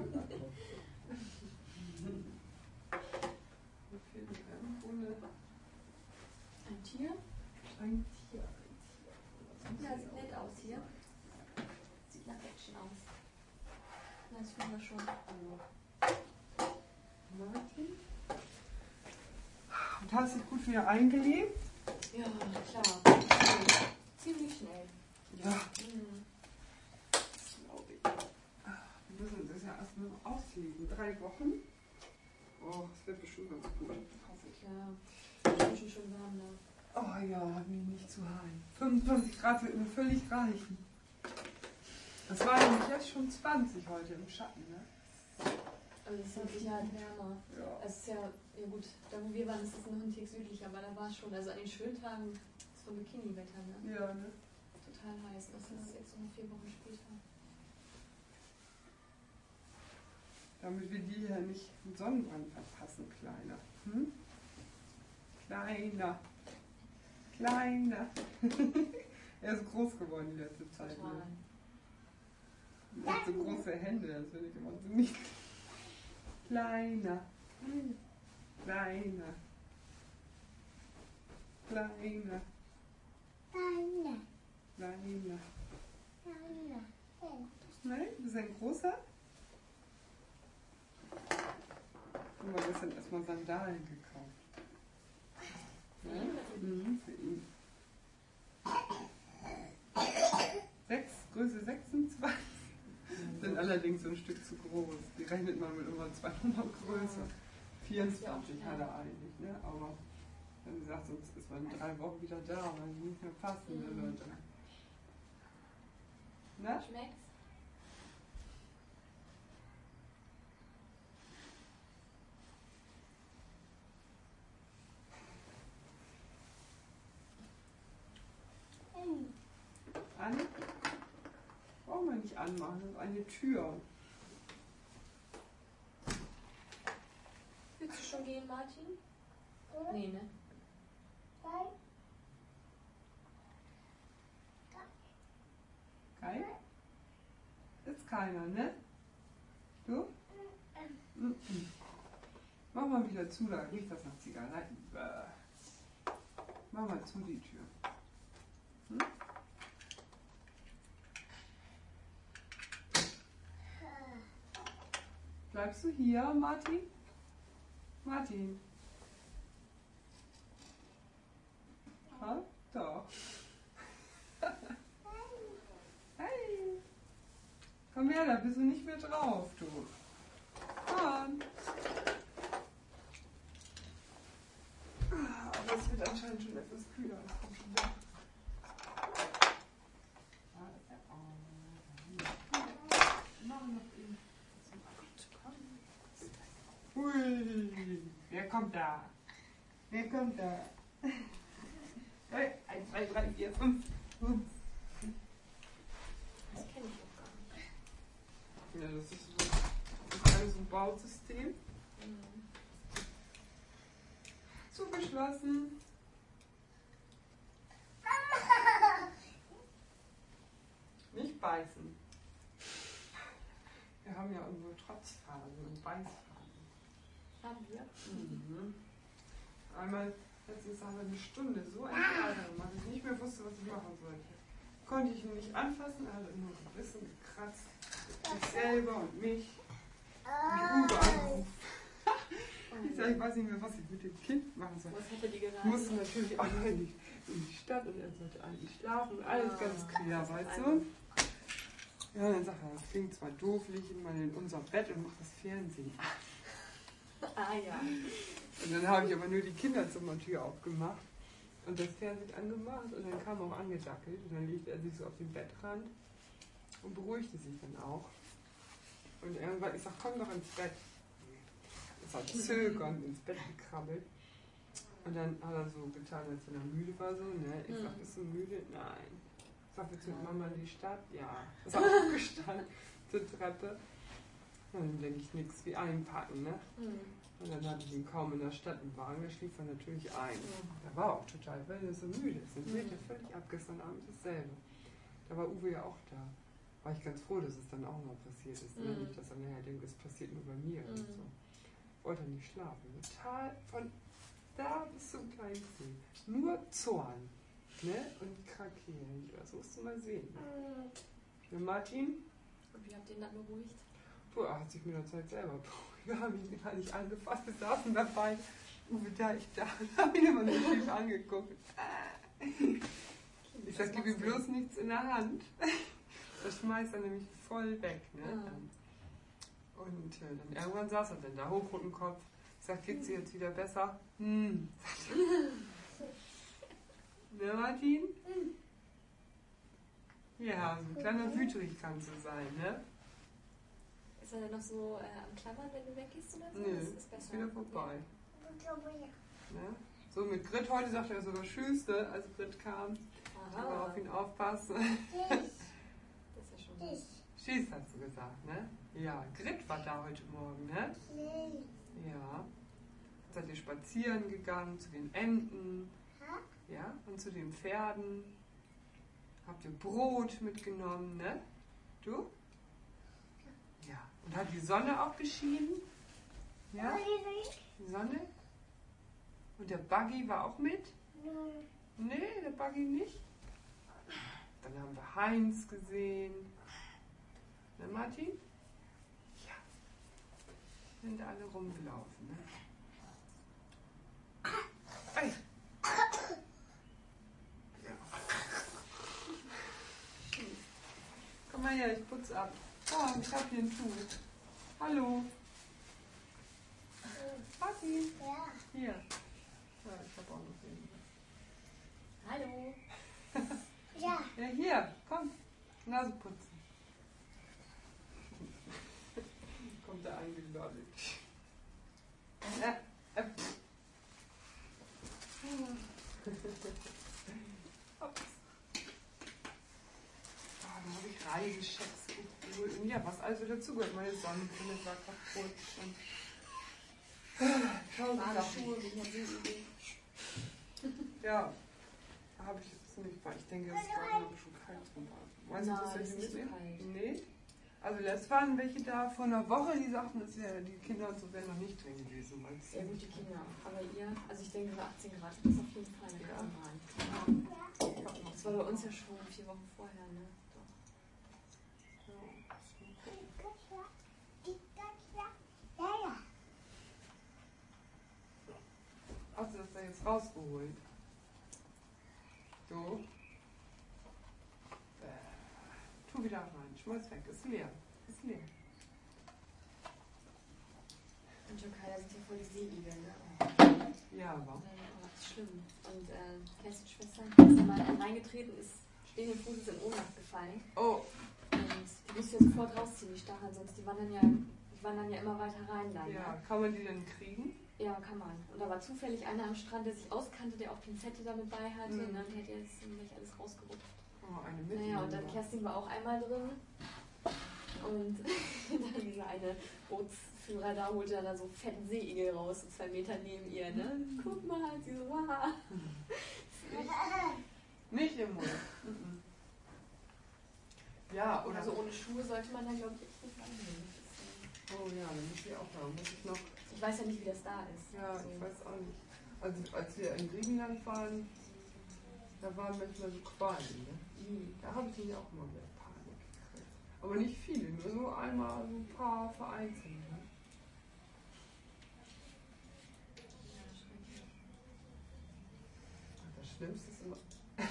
Mir fehlt eine ohne Ein Tier? ein Tier. Ja, sieht nett aus hier. Sieht nach Action aus. Das finden wir schon. Martin. Und hast dich gut wieder eingelebt? Ja, klar. Ziemlich schnell. Ja. Mhm. Glaube ich. Wir müssen das ja erstmal auslegen. Drei Wochen. Oh, es wird bestimmt ganz gut. Hoffe ich. Ja, ist schon schön warm da. Oh ja, nee, nicht zu heiß. fünfundzwanzig Grad wird mir völlig reichen. Das war nämlich jetzt schon zwanzig heute im Schatten, ne? Also es ist mit Sicherheit wärmer. Ja. Es ist ja, ja gut, da wo wir waren, ist es noch ein Tick südlicher, aber da war es schon, also an den schönen Tagen ist so Bikini-Wetter, ne? Ja, ne? Total heiß. Das ist jetzt noch vier Wochen später. Damit wir die hier nicht mit Sonnenbrand verpassen, Kleiner. Hm? Kleiner. Kleiner. Er ist groß geworden die letzte Zeit. Total. Ne? Er hat so große Hände, das finde ich immer so niedlich. Kleiner. Kleiner. Kleiner. Kleiner. Kleiner. Kleiner. Nein, du bist ein großer? Guck mal, gestern erstmal Sandalen gekauft. Ja? Mhm, für ihn. Sechs, Größe sechsundzwanzig. Sind allerdings so ein Stück zu groß. Die rechnet man mit immer zwei Nummer größer. vierundzwanzig hat er eigentlich, ne? Aber wenn sie sagt, sonst ist man in drei Wochen wieder da, weil die nicht mehr passen, ne, Leute. Na? Schmeckt's? An? Brauchen wir nicht anmachen, das ist eine Tür. Willst du schon gehen, Martin? Nee, ne? Kai? Ist keiner, ne? Du? Mhm. Mach mal wieder zu, da riecht das nach Zigaretten. Bäh. Mach mal zu die Tür. Hm? Bleibst du hier, Martin? Martin? Ha? Doch. Hey. Komm her, da bist du nicht mehr drauf, du. Komm. Aber es wird anscheinend schon etwas kühler. Das kommt schon weg. Hui, wer kommt da? Wer kommt da? Hey, eins, zwei, drei, vier, fünf. Das kenne ich auch gar nicht. Ja, das ist so, das ist alles so ein Bausystem. Mhm. Zugeschlossen. Nicht beißen. Wir haben ja unsere Trotzphasen und Beißphasen. Haben wir? Mhm. Einmal letztens haben wir eine Stunde so ein Theater gemacht, dass ich nicht mehr wusste, was ich machen sollte. Konnte ich ihn nicht anfassen, er hat nur gebissen, gekratzt. Mich selber und mich. Die Uwe angerufen. Ich sage, ich weiß nicht mehr, was ich mit dem Kind machen soll. Was hätte die Ich geraten? musste natürlich auch noch in die, in die Stadt und er sollte eigentlich schlafen. Alles ganz quer, weißt du? Ja, und dann sagt er, das klingt zwar doof, leg ihn mal in unser Bett und mach das Fernsehen an. Ah ja. Und dann habe ich aber nur die Kinderzimmertür aufgemacht und das Fernsehen angemacht und dann kam auch angedackelt und dann legte er sich so auf den Bettrand und beruhigte sich dann auch. Und irgendwann, ich sag, komm doch ins Bett. Es hat zögernd ins Bett gekrabbelt. Und dann hat er so getan, als wenn er müde war. So, ne? Ich sag, bist du müde? Nein. Ich sag, willst du mit Mama in die Stadt? Ja. Ist auch aufgestanden zur Treppe. Und dann denke ich, nichts wie einpacken, ne? Und dann hatte ich ihn kaum in der Stadt im Wagen, da schlief er natürlich ein. Er war auch total, weil er so müde ist. Dann wird er völlig ab, gestern Abend dasselbe. Da war Uwe ja auch da. War ich ganz froh, dass es dann auch noch passiert ist. Ne? Nicht, dass er nachher denkt, es passiert nur bei mir. Und so. Wollte er nicht schlafen. Total von da bis zum Kleinsten. Nur Zorn. Ne? Und Krakeel. Das musst du mal sehen. Ne? Ja, Martin? Und wie habt ihr ihn dann beruhigt? Puh, er hat sich mit der Zeit selber beruhigt. Wir haben ihn gar nicht angefasst. Wir saßen dabei. Uwe da, ich da. Wir haben ihn immer nur schief angeguckt. Ich sag, gib ihm bloß nichts in der Hand. Das schmeißt er nämlich voll weg. Ne? Ja. Und äh, dann irgendwann saß er dann da hoch und im Kopf. Ich sag, geht's dir jetzt wieder besser? Hm. Ne, Martin? Ja, so ein kleiner Wüterich kannst du sein, ne? Ist er denn noch so äh, am Klammern, wenn du weggehst oder so? Nö, Das ist, ist besser. ist wieder vorbei. Ja. Ne? So mit Grit heute sagte er sogar Tschüss, ne, als Grit kam. Aber auf ihn aufpassen. Das ist ja schon was. Tschüss hast du gesagt, ne? Ja, Grit war da heute Morgen, ne? Ja. Seid ihr spazieren gegangen zu den Enten? Ja, und zu den Pferden? Habt ihr Brot mitgenommen, ne? Du? Ja. Und hat die Sonne auch geschienen? Ja? Die Sonne? Und der Buggy war auch mit? Nee, der Buggy nicht. Dann haben wir Heinz gesehen. Ne, Martin? Ja. Sind alle rumgelaufen, ne? Ei. Ja. Komm mal her, ich putze ab. Oh, ich hab hier ein Tuch. Hallo. Martin. Ja. Hier. Ja, ich hab auch noch den. Hallo. Ja. Ja, hier, komm. Nase putzen. Kommt da angelollt. Ja. Äh. Ups. Oh, da habe ich Reiseschätze geholt. Ja, was also dazugehört. Meine Sonnenbrille war kaputt. Und Warme Schuhe wegen der Seeigel. ja, habe ich jetzt nicht, weil ich denke, es war noch schon kalt drin. Meinst du, dass wir die mitnehmen? Nee. Also letzt waren welche da vor einer Woche, die sagten, dass wir, die Kinder und so wären noch nicht drin gewesen. Ja gut, die Kinder. Aber ihr, also ich denke, so achtzehn Grad ist auf jeden Fall eine Kassenbahn. Das war bei uns ja schon vier Wochen vorher, ne? Doch. Ja, ja. Hast du das da jetzt rausgeholt? So. Äh, tu wieder rein, schmeiß weg, ist leer. Ist leer. In Türkei, da sind ja voll die Seeigel, ne? Ja, aber. Ja, das ist schlimm. Und äh, Kerstins Schwester ist mal reingetreten, ist stehenden Fußes in Ohnmacht gefallen. Oh. Und die musste ja sofort rausziehen, die Stacheln, sonst die wandern ja, die wandern ja immer weiter rein dann. Ja, Ne? kann man die denn kriegen? Ja, kann man. Und da war zufällig einer am Strand, der sich auskannte, der auch Pinzette damit bei hatte. Mhm. Und dann hätte jetzt gleich alles rausgerupft. Oh, eine mit. Naja, und dann Kerstin war auch einmal drin. Und dann dieser eine Bootsführer da holte dann da so fetten Seeigel raus, so zwei Meter neben ihr. Ne? Guck mal, sie so, wow. Nicht im Mund. Mhm. Ja, oder Also ohne Schuhe sollte man da, glaube ich, echt nicht angehen. Oh ja, dann muss ich auch da. Muss ich noch. Ich weiß ja nicht, wie das da ist. Ja, also. ich weiß auch nicht. Also als wir in Griechenland waren, da waren manchmal so Qualen, ne? Mhm. Da habe ich mich auch mal mehr Panik gekriegt. Aber nicht viele, nur so einmal so ein paar vereinzelt. Ne? Ja, schrecklich. Das Schlimmste ist immer.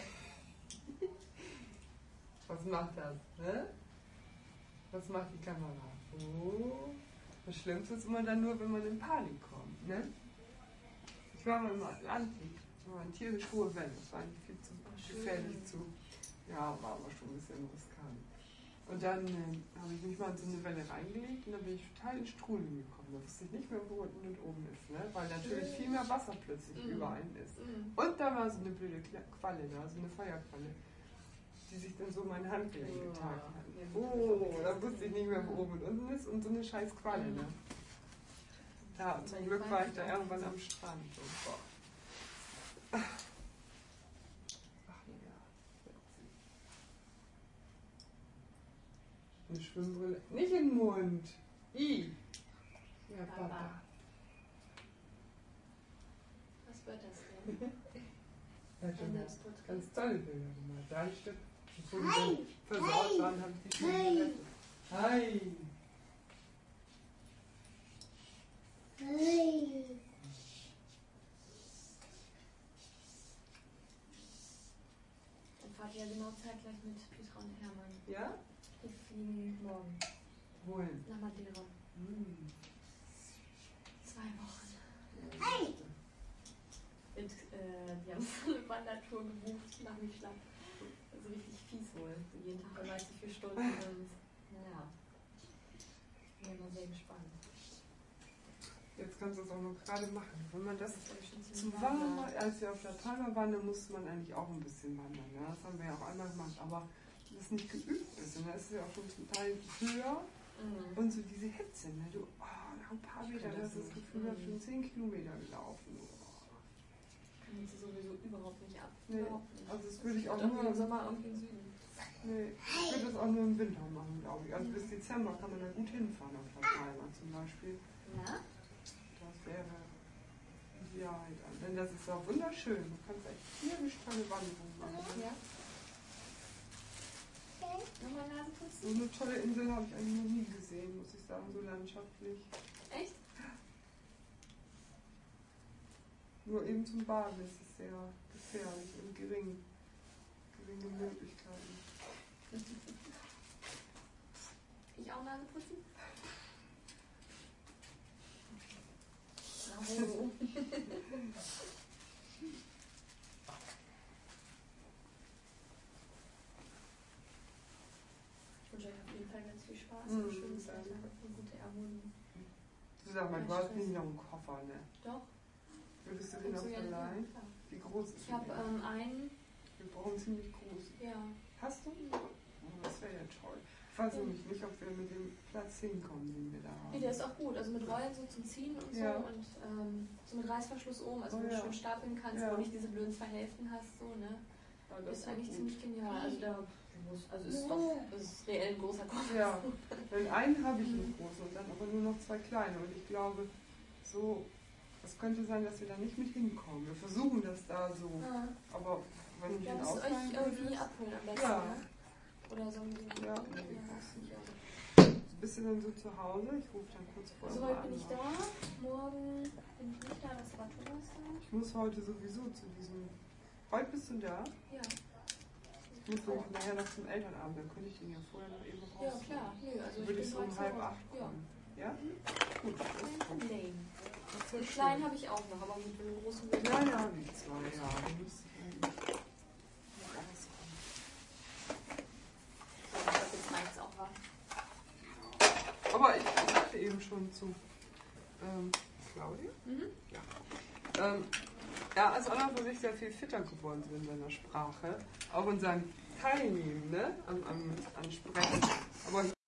Was macht das? Ne? Was macht die Kamera? Oh. Das Schlimmste ist immer dann nur, wenn man in Panik kommt. Ne? Ich war mal im Atlantik, da waren tierisch hohe Wellen, das war eigentlich viel zu gefährlich zu. Ja, war aber schon ein bisschen riskant. Und dann äh, habe ich mich mal in so eine Welle reingelegt und dann bin ich total in Strudeln gekommen. Da wusste ich nicht mehr, wo unten und oben ist, ne? Weil natürlich viel mehr Wasser plötzlich Mhm. überall ist. Mhm. Und da war so eine blöde Qualle da, so eine Feuerqualle, die sich dann so meine Handgelenk Oh. getagt hat. Ja, Oh, da wusste ich nicht mehr, wo oben und unten ist und so eine scheiß Qualle, ne? Ja, und zum Glück war ich da irgendwann am Strand. Und, boah. Ach ja, eine Schwimmbrille. Nicht in den Mund. I. Ja, Papa. Was wird das denn? Er hat schon Ein ganz, Selbstporträt. ganz tolle Bilder gemacht. Drei Stück. Bevor Hi. die dann versaut waren, habe ich die schon Hi. gerettet. Hi. Hey. Dann fahrt ihr ja genau zeitgleich mit Petra und Hermann. Ja? Wir fliegen morgen Wohin? nach Madeira. Hm. Zwei Wochen. Hey. Mit, äh, wir haben so eine Wandertour gebucht nach mich schlapp. Also richtig fies wohl. So jeden Tag immer dreißig Stunden und naja. Ich bin mal sehr gespannt. Jetzt kannst du es auch noch gerade machen. Wenn man das Das ist bestimmt zum ziemlich Wandern, warm. als wir auf der Palma waren, dann musste man eigentlich auch ein bisschen wandern. Ja? Das haben wir ja auch einmal gemacht. Aber das nicht geübt ist. Und da ist es ja auch schon zum Teil höher. Mhm. Und so diese Hitze. Ne? Du, oh, da ein paar Meter, das ist das Gefühl, dass schon zehn Kilometer gelaufen. Kann ich sowieso überhaupt nicht ab. Nee, überhaupt nicht. also das würde ich auch Und nur im Sommer irgendwie im Süden. Nee, ich würde das auch nur im Winter machen, glaube ich. Also bis Dezember kann man da gut hinfahren auf La Palma zum Beispiel. Ja? Das wäre ideal dann. Denn das ist auch wunderschön. Du kannst echt tierisch tolle Wanderungen machen. Ja. Nochmal Nase putzen? So eine tolle Insel habe ich eigentlich noch nie gesehen, muss ich sagen, so landschaftlich. Echt? Nur eben zum Baden ist es sehr gefährlich und gering. Geringe Möglichkeiten. Ich auch Nase putzen? Bravo. Ich wünsche euch auf jeden Fall ganz viel Spaß. Mhm. Ein schönes Wetter, eine gute Erholung. Du sag mal, du hast nicht noch einen Koffer, ne? Doch. Würdest du den noch So, ja, verleihen? klar. Wie groß ist Ich habe der? ähm, einen. Wir brauchen ziemlich groß. Ja. Hast du? Oh, das wäre ja toll. Ich weiß nämlich nicht, ob wir mit dem Platz hinkommen, den wir da haben. Nee, der ist auch gut. Also mit Rollen so zum Ziehen und so Ja. und ähm, so mit Reißverschluss oben, also Oh, wo du ja. schön stapeln kannst, Ja. wo du nicht diese blöden zwei Hälften hast, so, ne? Ja, Das ist eigentlich gut. ziemlich genial. Also da muss, also ist doch, das ist reell ein großer Koffer. Ja, denn einen habe ich einen großen und dann aber nur noch zwei kleine. Und ich glaube, so, es könnte sein, dass wir da nicht mit hinkommen. Wir versuchen das da so. Ja. Aber wenn ich Ja, ihn müsst ihr euch ausleihen irgendwie würde, abholen am besten, Ja. ne? Oder so ein Ja. ja. bist du dann so zu Hause? Ich rufe dann kurz vorher So mal weit bin an. ich da. Morgen bin ich nicht da, das war Thomas da. Ich muss heute sowieso zu diesem... Heute bist du da? Ja. Ich muss nämlich nachher noch zum Elternabend, dann könnte ich ihn ja vorher noch eben raus. Ja, klar. Nö, also Dann ich würde bin ich so um heute halb zu Hause. acht kommen. Ja? Gut, das Kein ist gut. Problem. Das ist ja Den schön. kleinen habe ich auch noch, aber mit einem großen will ich Ja, nicht. ja, die zwei, ja. Die müssen eigentlich noch alles kommen. So, ich glaube, jetzt reicht's auch, wa? Aber ich sagte eben schon zu ähm, Claudia. Mhm. Ja. Ähm, ja, als Anna für mich sehr viel fitter geworden sind in seiner Sprache. Auch in seinem Teilnehmen, ne? Am, am, am Sprechen. Aber